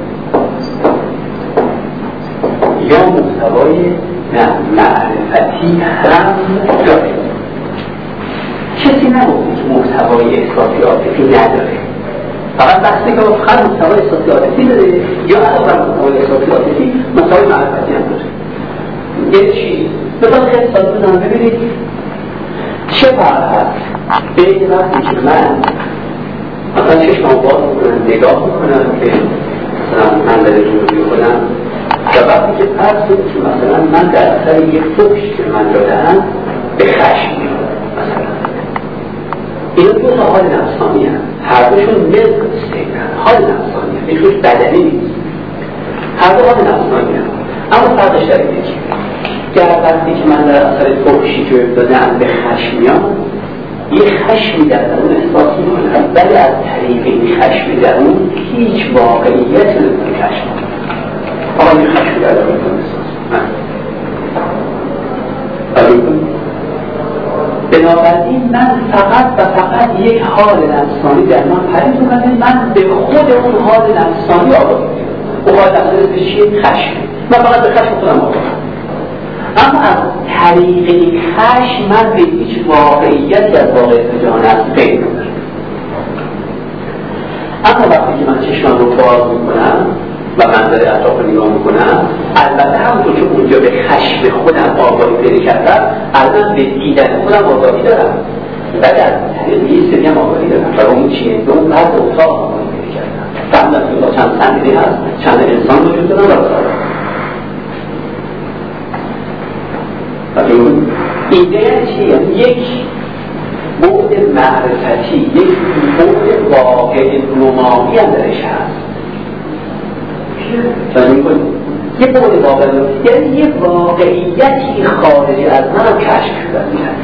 یا محتوای معرفتی هم داره؟ کسی نگفته که محتوای احساسی عاطفی نداره، فقط بحثی که فقط محتوای احساسی عاطفی داره یا علاوه بر محتوای احساسی عاطفی محتوای معرفتی هم داره. یه چیز مثلا خیلی ساده بزنم ببینید چه فرق هست بین وقتی که من مثلا چشم باز میکنم نگاه میکنم که مثلا من دلتون رو بیکنم و وقتی که پس که مثلا من در اثر یک فکش که من دادم به خشم میاد مثلا اینا دو تا حال نفسانی هم هر دوشون ملک استیتن حال نفسانی هم ایشوش بدنی نیست، هر دو حال نفسانی هم. اما فرقش در اینه که گر وقتی که من در اثر فکشی که دادم به خشم میاد یه خشمی در درون احساس میکنم ولی از طریق این خشم درون هیچ واقعیت نمیتونه کشف کنم. آقا این خشم در درون احساس من بنابراین من فقط و فقط یک حال نفسانی در من پرید میکنه، من به خود اون حال نفسانی آگاهی میکنم. اون حال نفسانی به چیه؟ خشم. من فقط به خشم خودم آگاهم، اما از طریق خشم من به هیچ واقعیتی از واقعیت جهان هست غیر ندارم. اما وقتی که من چشمم رو باز میکنم و منظر اطراف رو نگاه میکنم، البته همونطور که اونجا به خشم خودم آگاهی پیدا کردم الان به دیدن خودم آگاهی دارم، ولی از طریق یه سری هم آگاهی دارم. و اون چیه؟ به اون بعد اتاق آگاهی پیدا کردم، فهمیدم که چند صندلی هست، چند انسان وجود دارن و ایده چیه؟ یک بعد معرفتی، یک بعد واقع نمایی هم درش هست. فهمی کنید؟ یک بعد واقع نمایی یعنی یک واقعیتی خارجی از من هم کشف شدن می‌کنه.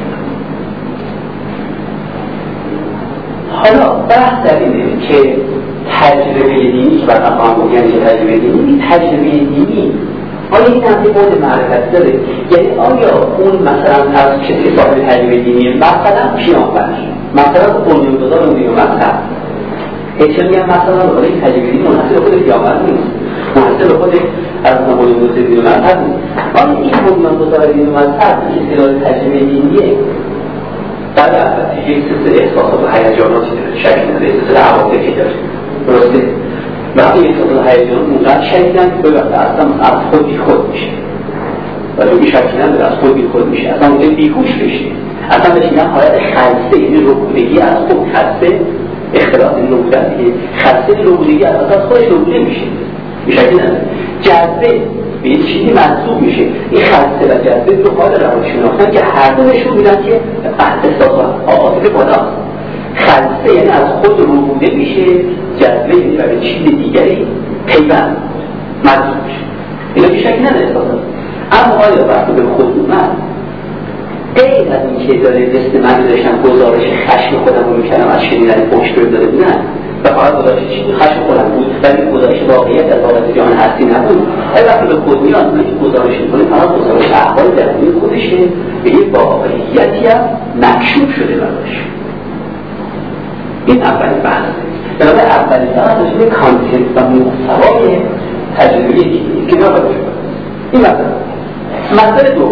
حالا بحث در اینه که تجربه دینی که بعد افهم بگیم که تجربه دینی تجربه دینی آیا این همه بود معرفت داره؟ یعنی آیا اون مثلا از کسی صاحب تجربه دینیه مثلا پیامبر مثلا بنیانگذار اون دین و مذهب هیچ میگم مثلا به خود تجربه دینی منحصر به خود پیامبر نیست، منحصر به خود از بنیانگذار دین و مذهب نیست. آیا این بنیانگذار دین و مذهب که اصطلاح تجربه دینیه بعد البته یک سلسله احساسات و هیجاناتی داره، شک نداره، سلسله عواطفی داره، درسته؟ وقتی یک سلسله هیجان اونقدر شکیدن که ببخته اصلا از خود بی خود میشه و جو بی شکی نداره از خود بی خود میشه، اصلا اونجا بیهوش بشه، اصلا بهش میگن حالت خلصه، یعنی ربودگی از خود خلصه، اختلاف این ربودت که خلصه ربودگی از از خودش ربوده میشه، بی شکی نداره. جذبه به یک چیزی منصوب میشه، این خلصه و جذبه دو حال روانشناختن که هر دو نشون میدن که احساس و عاطفه بالاست. خلصه یعنی از خود ربوده میشه، جذبه یعنی برای چیز دیگری پیوند منصوب میشه. اینا بی شکی نداره احساسات. اما آیا وقتی به خود اومد غیر از این که داره مثل من داشتم گزارش خشم خودم رو میکنم از شنیدن پشت رو داده بودن و فقط گزارش چیزی خشم خودم بود ولی گزارش واقعیت از واقعیت جهان هستی نبود. آیا وقتی به خود میاد من که گزارش میکنه فقط گزارش احوال درونی خودشه به یک واقعیتی هم مکشوف شده براش. این اولین بحثه. بنابراین اولین بحث داشته کانتنت و محتوای تجربه دینی که نباید شد. این مثلا مسئله دوم،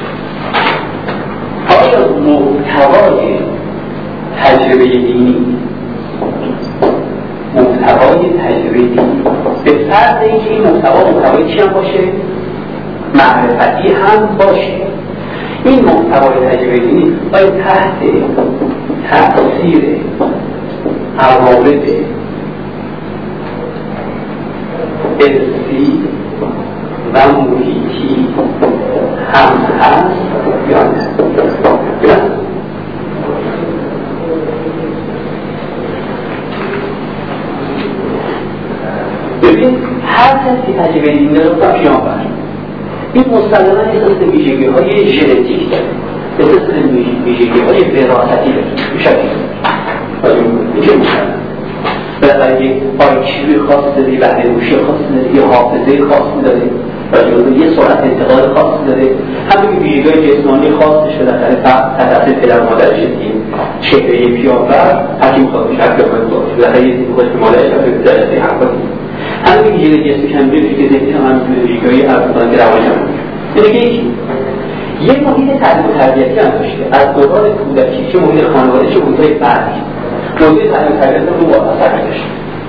آیا محتوای تجربه دینی محتوای تجربه دینی به فرض اینکه این محتوا محتوای چی هم باشه؟ معرفتی هم باشه. این محتوای تجربه دینی آیا تحت تأثیر عوارض ارثی و محیطی هم هست یا نه؟ ببین هر کسی تجربه دینی رو با پیامبر این مسلماً مثل ویژگی‌های ژنتیک داره، مثل ویژگی‌های وراثتی داره. میشه میشه مسلماً. بالاخره یک آیکیوی خاص داره، بهره‌هوشی خاصی داره، یه حافظه خاصی داره، راجعه یه سرعت انتقال خاصی داره. همین ویژگی‌های جسمانی خاصش بالاخره تحت پدر مادرش دیگه. چهره پیامبر حکیم خواهد شکل کنه بالاخره یه چیزی خودش به مادرش شکل درسته هم کنه. همین ویژگی جسمش هم میشه که ذهنی هم همین ویژگی‌های ارزان که روانی هم میشه. دیگه یه محیط تعلیم و تربیتی هم داشته. از دوران کودکی چه محیط خانواده چه محیط‌های بعدی موضوع تعلیم و تربیت رو با اثر داشته.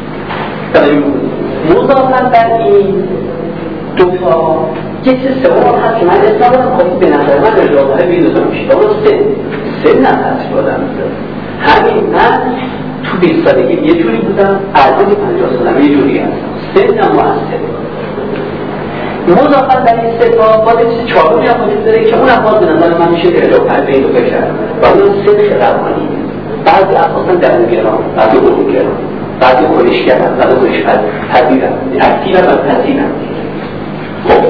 مضافاً بر این دو تا یک چیز سوم هست که من اصلا دارم خواهید به نظر من رجاعه به این دوتا میشه اما سن سن هم هست که آدم میده همین من تو بیست سالگی یه جوری بودم الان پنجاه سالم یه جوری هستم سن هم مؤثر مضافاً بر این سه تا باز یه چیز چهارمی هم وجود داره که اونم باز به نظر من میشه رجاعه به این دو بشه و اون سن روانی بعضی اساساً درونگران بعضی علومگران بعضی خودشگران بعضی خودشپذیرن اکتیون و پذیرن. خب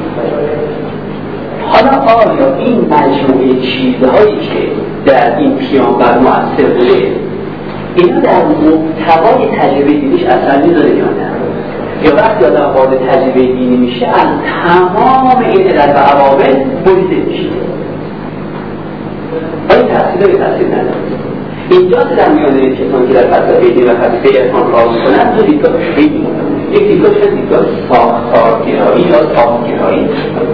حالا آیا این مجموعه چیزهایی که در این پیامبر مؤثر بوده اینا در محتوای تجربه دینیش اثر میذاره یا نه؟ یا وقتی آدم وارد تجربه دینی میشه از تمام این علل و عوامل بریده میشه؟ آیا تأثیر داره تأثیر نداره؟ اینجا در میانه کسانی که در فلسفه دین و فلسفه عرفان کار میکنن دو دیدگاه خیلی مهمه. یک دیدگاه شد دیدگاه ساختارگرایی یا ساختگرایی.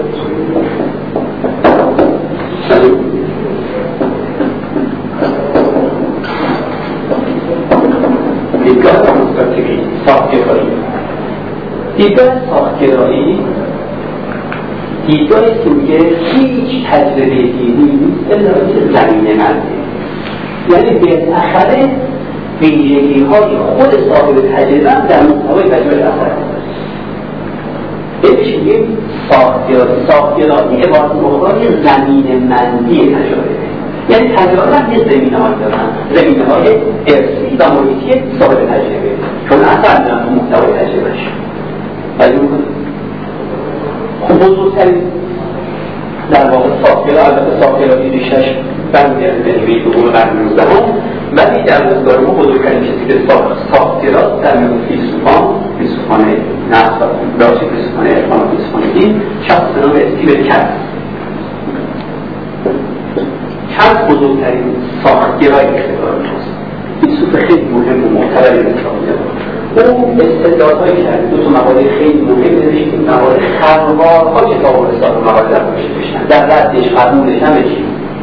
دیدگاه کنستراکتیوی ساختگرایی. دیدگاه ساختگرایی دیدگاهی که میگه هیچ تجربه دینی نیست الا اینکه زمینه منده، یعنی بالاخره ویژگی‌های خود صاحب تجربه هم در محتوای تجربه اثر می‌کنه. بهش میگیم ساختگرایی. ساختگرایی عبارت مختصر یه زمینه‌مندی تجربه، یعنی تجربه هم یه زمینه‌هایی دارن، زمینه‌های ارثی و محیطی صاحب تجربه چون اثر می‌کنه تو محتوای تجربهش. ولی می‌کنه خب بزرگترین در واقع ساختگرایی، البته ساختگرایی ریشش برمیگرده به نیمه دوم قرن نوزدهم، ولی در روزگار ما بزرگترین کسی که ساختگراست در میان فیلسوفان فیلسوفان نفس و راجع فیلسوفان عرفان و فیلسوفان دین شخص به نام استیون کت. کت بزرگترین ساختگرای اختراع است. فیلسوف خیلی مهم و معتبری به حساب میاد. او استدلال‌هایی کرد، دو تا مقاله خیلی مهم نوشت. این مقاله خروارها کتاب رسالت مقاله در پشت داشتن، در ردش قبولش همه چی.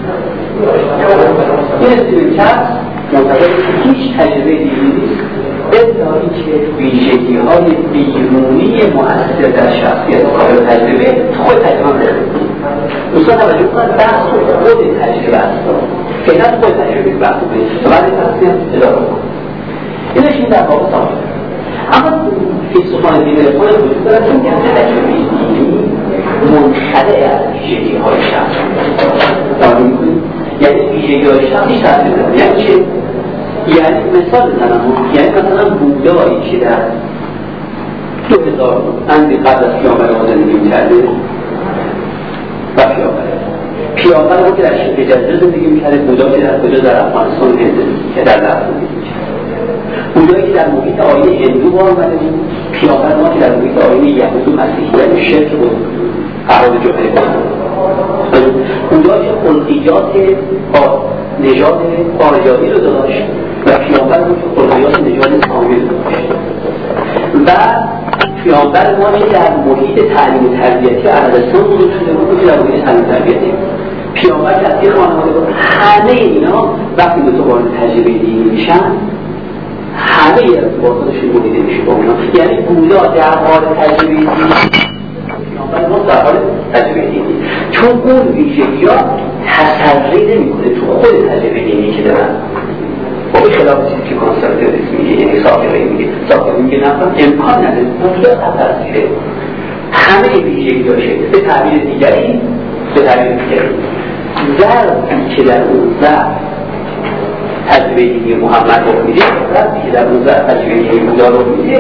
این استیون کت معتقد که هیچ تجربه دینی نیست الا اینکه ویژگی‌های بیرونی مؤثر در شخصیت صاحب تجربه خود تجربه داره. دوستان توجه کنند بحث خود تجربه است. فعلا خود تجربه بحث کنید و بعد تصمیم اداره کنید. اینش این در واقع ساخته. اما فیلسوفان دین عرفان وجود دارد که میگن تجربه دینی منخلع از ویژگی‌های شخص است. یعنی ویژگی‌های شخصی تأثیر داره. یعنی چه؟ یعنی مثال بزنم، یعنی مثلا بودایی که در دو هزار اندی قبل از پیامبر ما زندگی می‌کرده و پیامبر پیامبر ما که در شبه جزیره زندگی می‌کرده، بودا که در کجا در افغانستان زندگی که در لحظه زندگی می‌کرده، بودایی که در محیط آیین هندو بار اومده بود، پیامبر ما که در محیط آیین یهودی و مسیحیت شرک بود قرار جمعه بود. بودا که خلقیات نژاد آریایی رو داشت و پیامبر ما که خلقیات نژاد سامی رو داشت و پیامبر ما که در محیط تعلیم و تربیتی عربستان بزرگ شده بود که در محیط تعلیم و تربیتی پیامبر که از این خانواده بود. همه اینا وقتی به تو وارد تجربه دینی میشن همه ارتباطاتشون بریده میشه با اونا. یعنی بودا در حال تجربه دینی پیامبر ما در حال تجربه دینی، چون اون ویژگی‌ها تسری نمی‌کنه تو خود تجربه دینی که دارن. با این خلاف چیزی که کنسراتیویسم میگه، یعنی ساختگرایی میگه، ساختگرایی میگه نه امکان نداره بودا تسریه همه ویژگی‌هاشه. به تعبیر دیگری به تعبیر دیگری ضربی که در اون ضرب تجربه دینی محمد رو میده، ضربی که در اون ضرب تجربه دینی بودا رو میده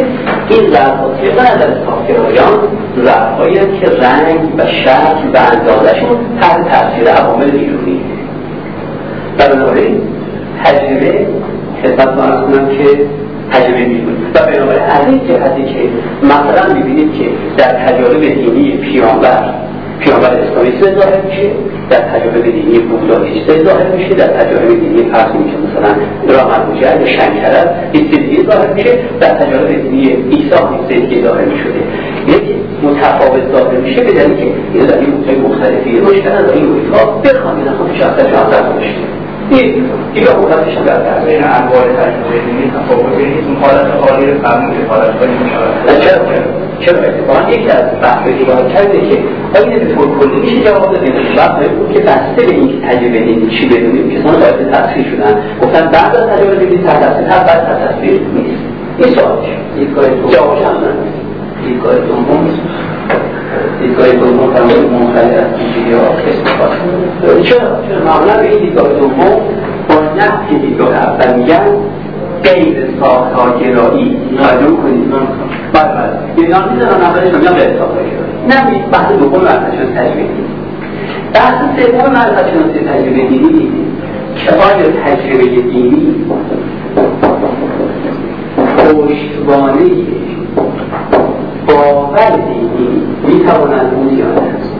این ظرف‌ها طبق نظر صافگرایان ظرف‌هایی هستند که رنگ و شکل و اندازه‌شون تحت تاثیر عوامل بیرونی و بنابراین تجربه خدمت عرض کنم که تجربه بیرونی و بنابراین از این جهتی که مثلا می‌بینید که در تجارب دینی پیامبر پیامبر اسلامی چیز ظاهر میشه، در تجربه دینی بودایی چیز ظاهر میشه، در تجربه دینی فرضی که مثلا رامنوجر یا شنکرر یک چیزی ظاهر میشه، در تجربه دینی عیسی یک چیزی ظاهر میشه. یک متفاوت ظاهر میشه به دلیلی که این در این موضوع مختلفی روش کردن و این رویها بخوانید خود شخصا شخصا باشه. این دیگه مختلفش هم در بین انواع تجربه دینی تفاوت نیست، حالت عالی رو قبول به حالت عالی می‌شود. چرا چرا اتفاقا یکی از بحث‌هایی که باید کرده که آیا به طور کلی میشه جواب داد وقتی بود که بسته به این تجربه دینی چی بدونیم که کسان باید تفسیر شدن گفتن بعد از تجربه دینی تحت تاثیر هست بعد از تفسیر نیست. این سوالش دیدگاه جوابش هم نه. دیدگاه دوم دیدگاه دوم فرمود منخرط از دیگه ها استفاده چرا چرا معمولا به این دیدگاه دوم با نفت دیدگاه اول میگن غیر ساختارگرایی توجه کنید. بله بله یه نام میزنم اولش میگم غیر ساختارگرایی نه بحث دوم معرفت‌شناسی تجربه دینی. بحث سوم معرفت‌شناسی تجربه دینی که آیا تجربه دینی پشتوانه باور دینی میتواند اون زیاده است.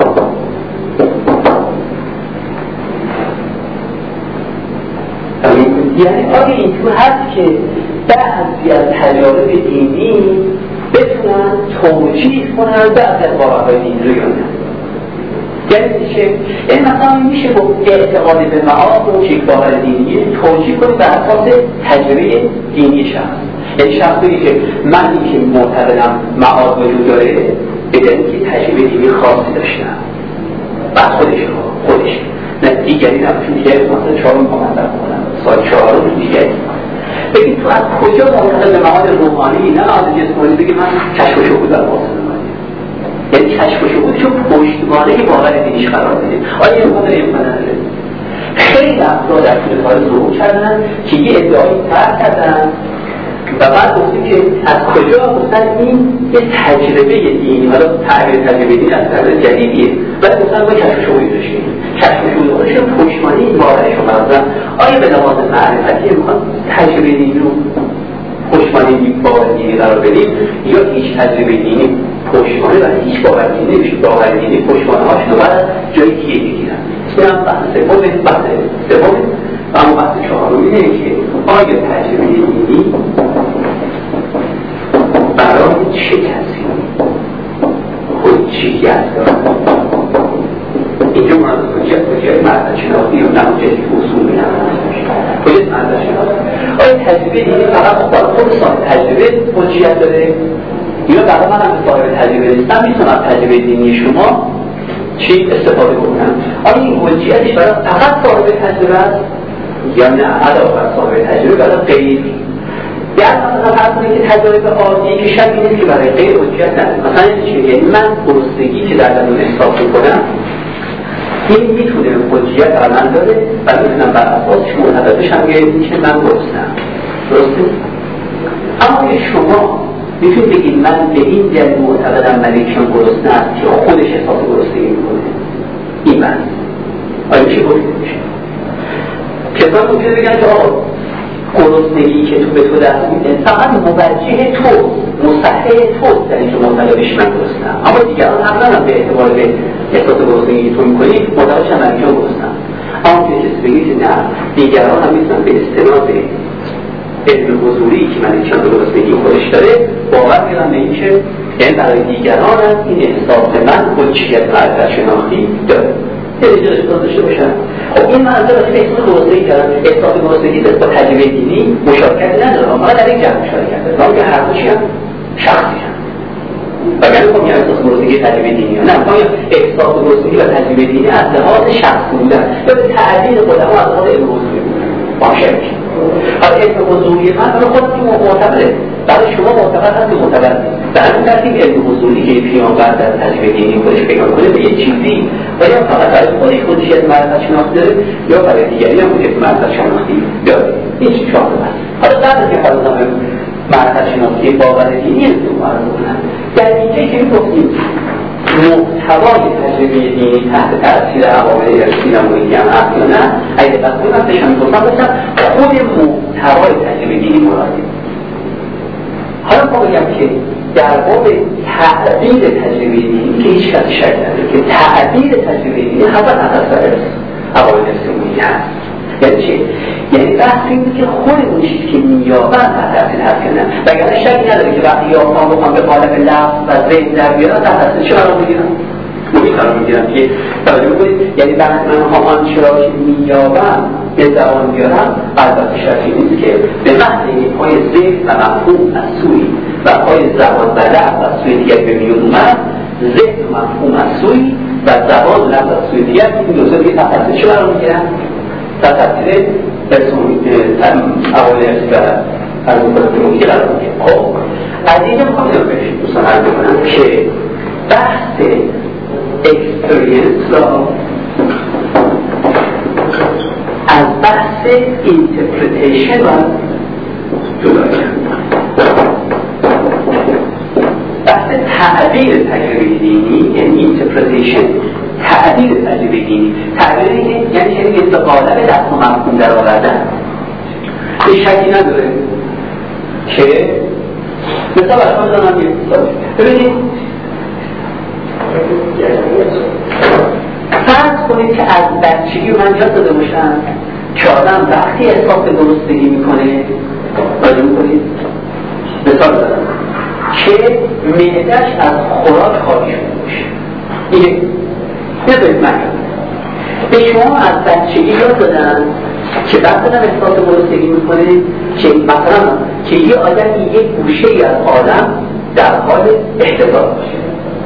یعنی آیا اینطور هست که بعضی از تجارب دینی بتونن توجیه کنن بعضی از باورهای دینی رو یا نه؟ یعنی میشه یعنی مثلا میشه با اعتقاد به معاد و یک باور دینی توجیه کنیم بر اساس تجربه دینی شخص. یعنی شخص بگه که من این که معتقدم معاد وجود داره به دلیل که تجربه دینی خاصی داشتم بعد خودش خودش نه دیگری نباشون دیگری مثلا چهارم کامنتر کنم سال چهارم دیگری بگید تو از کجا معتقد به معاد روحانی نه معاد جسمانی بگید من کشف و شهود در واقع یعنی کشف و شهود چون پشتوانه باور دینیش قرار بده. آیا این امکان داره امکان نداره؟ خیلی افراد در طول کار ظهور کردن که یه ادعایی طرح کردن و بعد گفتیم که از کجا گفتن این یه تجربه دینی حالا تعبیر تجربه دینی از تعبیر جدیدیه ولی گفتن ما کشف و شهودی داشتیم کشف و شهود خودشون پشتوانه این باورشون قرار دادن. آیا به لحاظ معرفتی میخوان تجربه دینی رو پشتوانه این باور دینی قرار بدیم یا هیچ تجربه دینی پشتوانه و هیچ باور دینی نمیشه باور دینی پشتوانه هاشون رو باید جایی دیگه بگیرن. این هم بحث سوم بحث سوم و اما بحث چهارم اینه که آیا تجربه دینی برای چه کسی حجیت دارد؟ اینجا مرد حجیت حجیت مرد شناختی و نموجتی اصول بینم حجیت مرد شناختی آیا تجربه دینی فقط خود صاحب تجربه حجیت داره؟ یا برای من هم صاحب تجربه نیستم میتونم تجربه دینی شما چی استفاده کنم؟ آیا این حجیتش برای فقط صاحب تجربه است؟ یا نه علاوه بر صاحب تجربه برای غیر یا مثلا فرض کنید که تجربه عادی که شکی نیست که برای غیر حجیت نداره. مثلا چی یعنی من گرسنگی که در درون احساس میکنم این میتونه حجیت در من داره و میتونم بر اساسش معتقد بشم که من گرسنه‌ام. درسته؟ اما شما میتونید بگید من به این دلیل معتقدم ملکشان گرسنه است که خودش احساس گرسنگی میکنه. این من آیا چی گفته میشه؟ کسان ممکنه بگن که آقا گرسنگی که تو به تو دست میده فقط موجه تو مصحح تو در اینکه معتقدش من گرسنه‌ام اما دیگران هم ندارن به اعتبار به احساس گرسنگی تو میکنی معتقدش هم ملکشان گرسنه‌ام. اما که کسی بگید نه دیگران هم میتونن به استناد علم حضوری که ملکشان گرسنگی خودش داره باور میدن به این که یعنی برای دیگران هم این احساس من حجیت معرفت شناختی داره یه دیگه احساس داشته باشن. خب این منظر وقتی احساس گرسنگی کردن احساس گرسنگی با تجربه دینی مشارکت نداره اما در یک جمع مشارکت داره اما که هر دوشی هم شخصی هم وگرنه خب یه احساس گرسنگی تجربه دینی نه میخوام احساس گرسنگی و تجربه دینی از لحاظ شخصی بودن یا به تعدیل خودم و از لحاظ علم حضوری بودن با شرکی حالا علم حضوری من برای خود که معتبره برای شما معتبر هست که معتبر نیست به همین ترتیب علم حضوری که پیامبر در تجربه دینی خودش پیدا کنه به یه چیزی و یا فقط برای خودش خودشیت معرفت شناختی داره یا برای دیگری هم خودشیت معرفت شناختی داره این چی چهار هست. حالا بعد از که حالا مرکز شناسی باور دینی استعمال کنن. در اینجا که گفتیم محتوای تجربه دینی تحت تاثیر عوامل ارثی و محیطی هم هست یا نه، اگه دقت کنیم من فشن گفتم باشم خود محتوای تجربه دینی مراده. حالا ما بگم که در باب تعبیر تجربه دینی که هیچ کس شک نداره که تعبیر تجربه دینی حتی تحت عوامل ارثی و محیطی هست. یعنی چه؟ یعنی بحث این که خود اون چیزی که میابن تحت تاثیر هست که نه، وگرنه شکی نداره که وقتی یافتم بخوام به قالب لفظ و ذهن در بیارم تحت تاثیر چه قرار میگیرم؟ موقعی قرار میگیرم که توجه میکنید، یعنی بحث من میخوام آنچه را که میابم به زبان بیارم البته شرطی نیست که به محض اینکه پای ذهن و مفهوم از سوی و پای زبان و لفظ از سوی دیگر به میون اومد، ذهن و مفهوم از سوی و زبان و لفظ از سوی دیگر این دو سوی تحت تاثیر چه قرار میگیرم؟ در تفصیل اول ارسی و از مقدمه محیطی قرار میگه. خب از اینجا میخوام اینو بشید دوستان عرض بکنم که بحث اکسپریانس را از بحث اینترپریتیشن را جدا کرد. بحث تعبیر تجربه دینی یعنی اینترپریتیشن، تعبیر تجربه دینی، تعبیری که یعنی چنین استقاله به دست و مفهوم در آوردن. هیچ شکی نداره که مثلا برشان دارم یه ببینید فرض کنید که از بچگی من یاد داده باشم که آدم وقتی احساس درستگی میکنه راجع میکنید مثال دارم که معده‌اش از خوراک خالی شده باشه. این نباید من به شما از بچگی یاد دادن که وقتی هم احساس درستگی میکنه که مثلا که یه آدمی یک گوشه ای از آدم در حال احتضار باشه.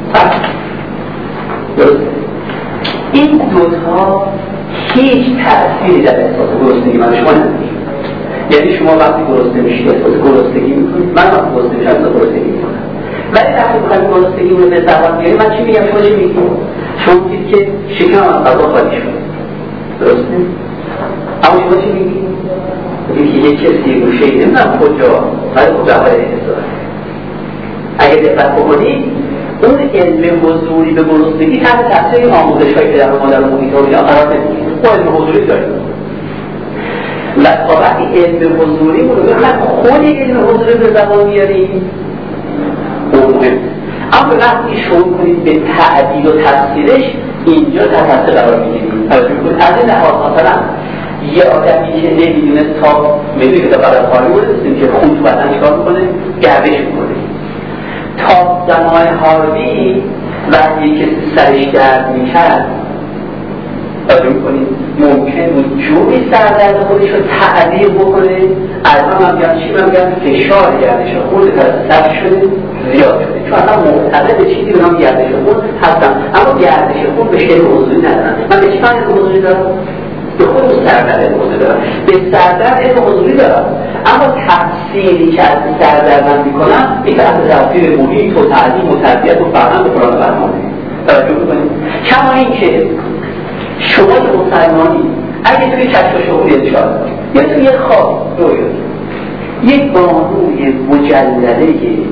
درسته؟ این دوتا هیچ تأثیری در احساس گرسنگی من شما ندارید. یعنی شما وقتی گرسنه میشید احساس گرسنگی میکنید، من وقتی گرسنه میشم احساس گرسنگی میکنم. ولی وقتی بخواید گرسنگی رو به زبان بیارید من چی میگم؟ شما چی میگید؟ شما میگید که شکم از غذا خالی شد. درسته؟ اما شما چی میگید؟ میگید که یک کسی گوشه ای نمیدونم کجا ولی خب در حال احتضار. اگه دقت بکنید اون علم حضوری به گرسنگی تحت تاثیر این آموزش‌هایی که در مادر و محیط ها قرار نمیگیره. ما علم حضوری داریم و تا وقتی علم حضوری رو بخواهد خود علم حضوری به زبان بیاریم مهم. اما وقتی شروع کنید به تعدیل و تفسیرش اینجا تحت تاثیر قرار میگیریم. از این لحاظ مثلا یه آدمی که نمیدونست تا میدونی که تا قرار خالی بودستیم که خون تو بدن چکار میکنه؟ گردش میکنه. تا زمان هاروی وقتی که سرش درد میکرد راجع میکنید ممکن بود جوری سردرد خودش رو تعبیر بکنه. از من هم گرد چی من گرد فشار گردش خود سر شده زیاد شده چون اصلا معتقد چیزی به نام گردش خود هستم اما گردش خود به شکل حضوری ندارم. من به چی من علم حضوری دارم؟ به خود سردرد علم حضوری دارم، به سردرد علم حضوری دارم، اما تفسیری که از سردردم میکنم این تحت تاثیر محیط و تعلیم و تربیت و فرهنگ و قرآن و برنامه توجه میکنید. کما اینکه شما مسلمانی اگه توی کشف شهوری انشاءالله یا توی یه خواب رویا یک بانوی مجلله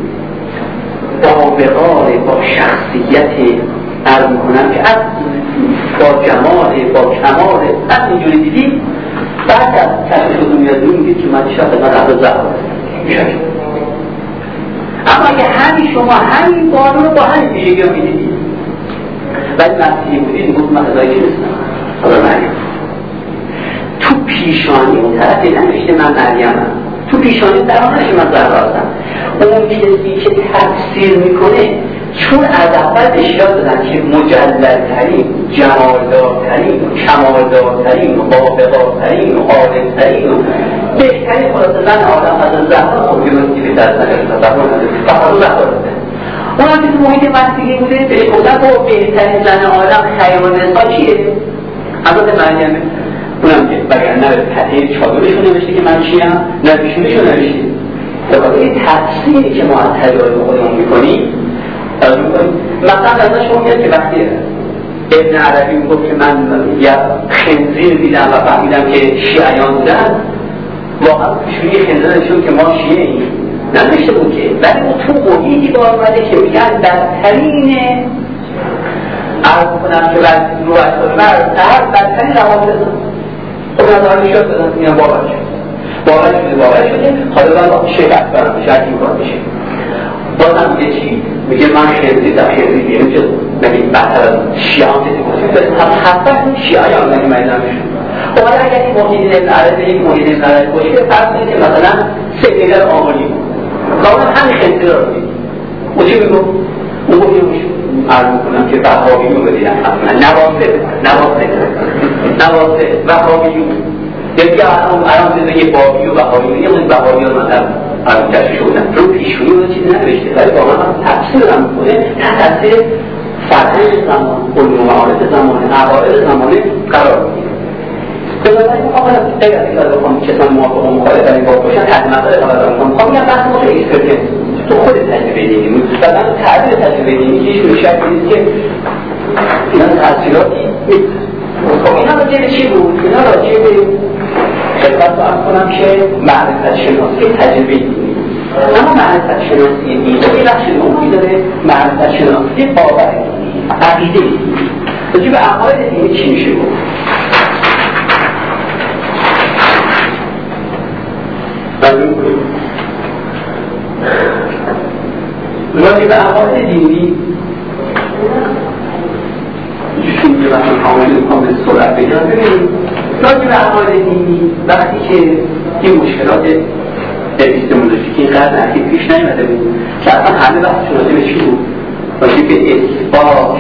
با وقار با شخصیت عرض میکنم که از با جمال با کمال از اینجوری دیدید بعد از کشف شهوری میاد میگید که من شخص من عبد زهر میشه. اما اگه همین شما همین بانو رو با همین پیشگی رو میدیدید ولی مسیحی بودید میگفت من ازایی که نیستم حالا مریم تو پیشانی اون طرفی نمیشته من مریمم تو پیشانی در آن نشه من زهر هستم. اون کسی که تفسیر میکنه چون از اول اشیاء دادن که مجللترین جمالدارترین کمالدارترین و بابقارترین و عالمترین و بهترین خلاصه زن آدم از زهر خب یه مسیحی به درست نگرد فقط رو زهر داده اون هم که محیط مسیحی بوده بهش گفتن با بهترین زن آدم خیر و نسا چیه؟ حضرت مریم اونم که بگر نه به پته چادرشون نوشته که من چیم نه پیشونشون نوشته. بخاطر این تفسیری که ما از تجارب خودمون میکنیم مثلا ازش شما میاد که وقتی ابن عربی میگفت که من یه خنزیر دیدم و فهمیدم که شیعیان بودن واقعا پیشونی خنزیر نشون که ما شیعه ایم نداشته بود که، ولی اون تو محیطی با آمده که میگن بدترین عرض کنم که بعد رو اصلا مرد هر بدترین روابط خب نظرانی شد بزن میگن باور شد باور شده باور شده حالا با شرکت برم شرکی میکن بشه بازم میگه چی؟ میگه من شهری در شهری بیرون چه نگه بهتر از شیعان کسی کنیم حتی شیعه هم نگه میدن میشون خب حالا اگر این محیط ابن عرض یک محیط ابن عرض باشه فرض کنید که مثلا سه میلیارد آمولی بود کاملا همین خیلی را رو میدید او چی میگو؟ اون گفتیمش عرض میکنم که وهابیون رو بدیدن حتما نواسه نواسه نواسه وهابیون یکی الان زندگی بابی و وهابیون یه مون وهابیون مثلا عرض کشی شدن رو پیشونی رو چیزی ننوشته ولی با من تفسیر هم میکنه تحت تاثیر فرهنگ زمان علوم معارف زمان عقاید زمانه قرار میگیره بنابراین آقا غیر از اینکه بخوام کسان موافق و مخالف در این باب باشن حد مسئله خبر دارم میخوام میگم بحث ما خیلی اکسپرتنس تو خود تجربه دینی بود و من تعبیر تجربه دینی که هیچ روی شک نیست که اینا تاثیراتی نیست خب اینا راجع به چی بود؟ اینا راجع به خدمت رو ارز کنم که معرفت شناسی تجربه دینی اما معرفت شناسی دینی یه بخش نوعی داره معرفت شناسی باور دینی عقیده دینی راجع به عقاید دینی چی میشه بود؟ راجع به عقاید دینی چون که وقتی کامل کامل سرعت بگیرم ببینید راجع به عقاید دینی وقتی که این مشکلات اپیستمولوژیک این قرن اخیر پیش نیامده بود که اصلا همه بحثشون راجع به چی بود؟ راجع به اثبات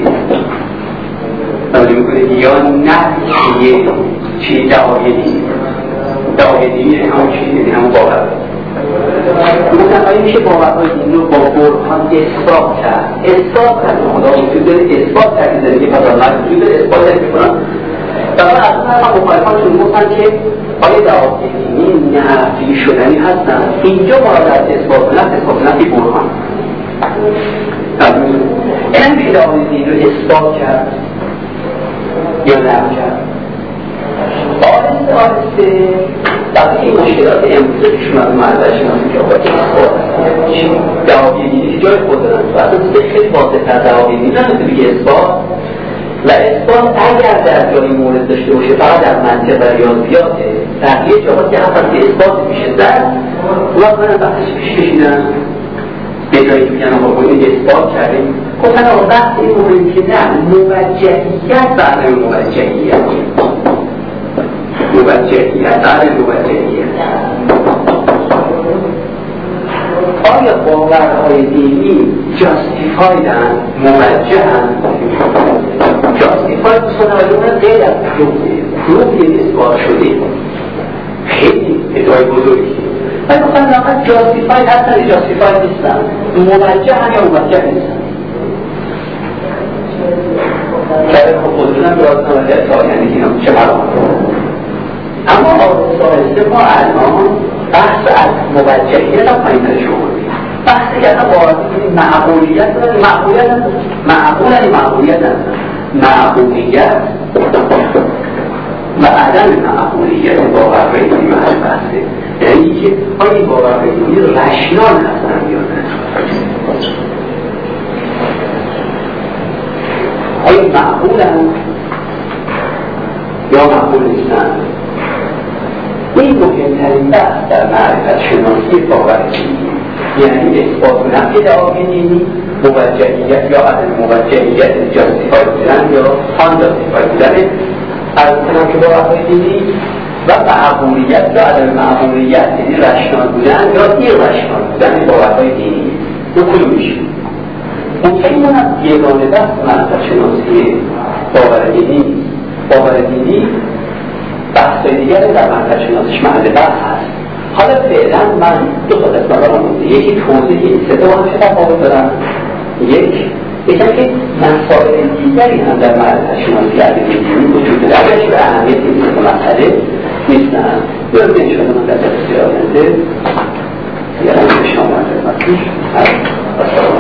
راجع میکنه یا نفی چی دعای دینی دعای دینی همون چیزی همون باور متقایی میشه باورهای دینی رو با برهان اثبات کرد اثبات کرد خدا وجود داره اثبات کرد که زندگی پدرالله وجود داره اثبات کرد میکنن و من از اون هم مخالفانشون گفتن که آیا دعای دینی نفی شدنی هستن اینجا مورد از اثبات نفی اثبات نفی برهان این میشه دعای دینی رو اثبات کرد یا نفی کرد آرسته آرسته وقتی این مشکلات امروزه پیشون از معرض شناسی که آقا این اثبات دعاوی دینی که جای خود دارن و اصلا خیلی واضح تر دعاوی دینی نمیده بگه اثبات و اثبات اگر در جایی مورد داشته باشه فقط در منطق و ریاضیات بقیه جاها که هم که اثبات میشه در و من بحثش پیش کشیدن به جایی که میگن آقا باید اثبات کردیم گفتن آقا بحث این مورد که نه موجهیت برای موجهیت موجهیت برای موجهیت آیا باورهای دینی جاستیفایدن موجهن جاستیفاید بسان آیدون غیر از پروفی پروفی اثبات شده خیلی ادعای بزرگی ولی بسان نقل جاستیفاید هستن جاستیفاید نیستن موجهن یا موجه نیستن که خب بزرگم راز نمالیت تا یعنی که چه مرام اما آرسته ما الان بحث از موجهیت هم پایین تر شما بحثی که الان باید معقولیت معقولیت معقول معقولیت معقولیت و عدم معقولیت باورهای دینی محل بحثه یعنی که آیا باورهای دینی رشنال هستن یا نه آیا معقولن یا معقول نیستن این مهمترین بحث در معرفت شناسی باور دینی یعنی اثبات نفی دعاوی دینی موجهیت یا عدم موجهیت جاستیفای بودن یا آن جاستیفای بودن از کنم که باورهای دینی و معقولیت یا عدم معقولیت یعنی رشنال بودن یا ایر رشنال بودن باورهای دینی دو کلومیشه ممکنی من از یگانه بحث معرفت شناسی باور دینی باور دینی بحث دیگر در معرفت شناسیش محل بحث هست حالا فعلا من دو تا قسمت دارم مونده یکی توضیح این سه تا هم چه تفاوت دارم یک یکم که مسائل دیگری هم در معرفت شناسی علمی دینی وجود داره اگرچه به اهمیت این سه تا مسئله نیستن یا به انشاءالله من در جلسه آینده دیگرم به شما خدمتتون هست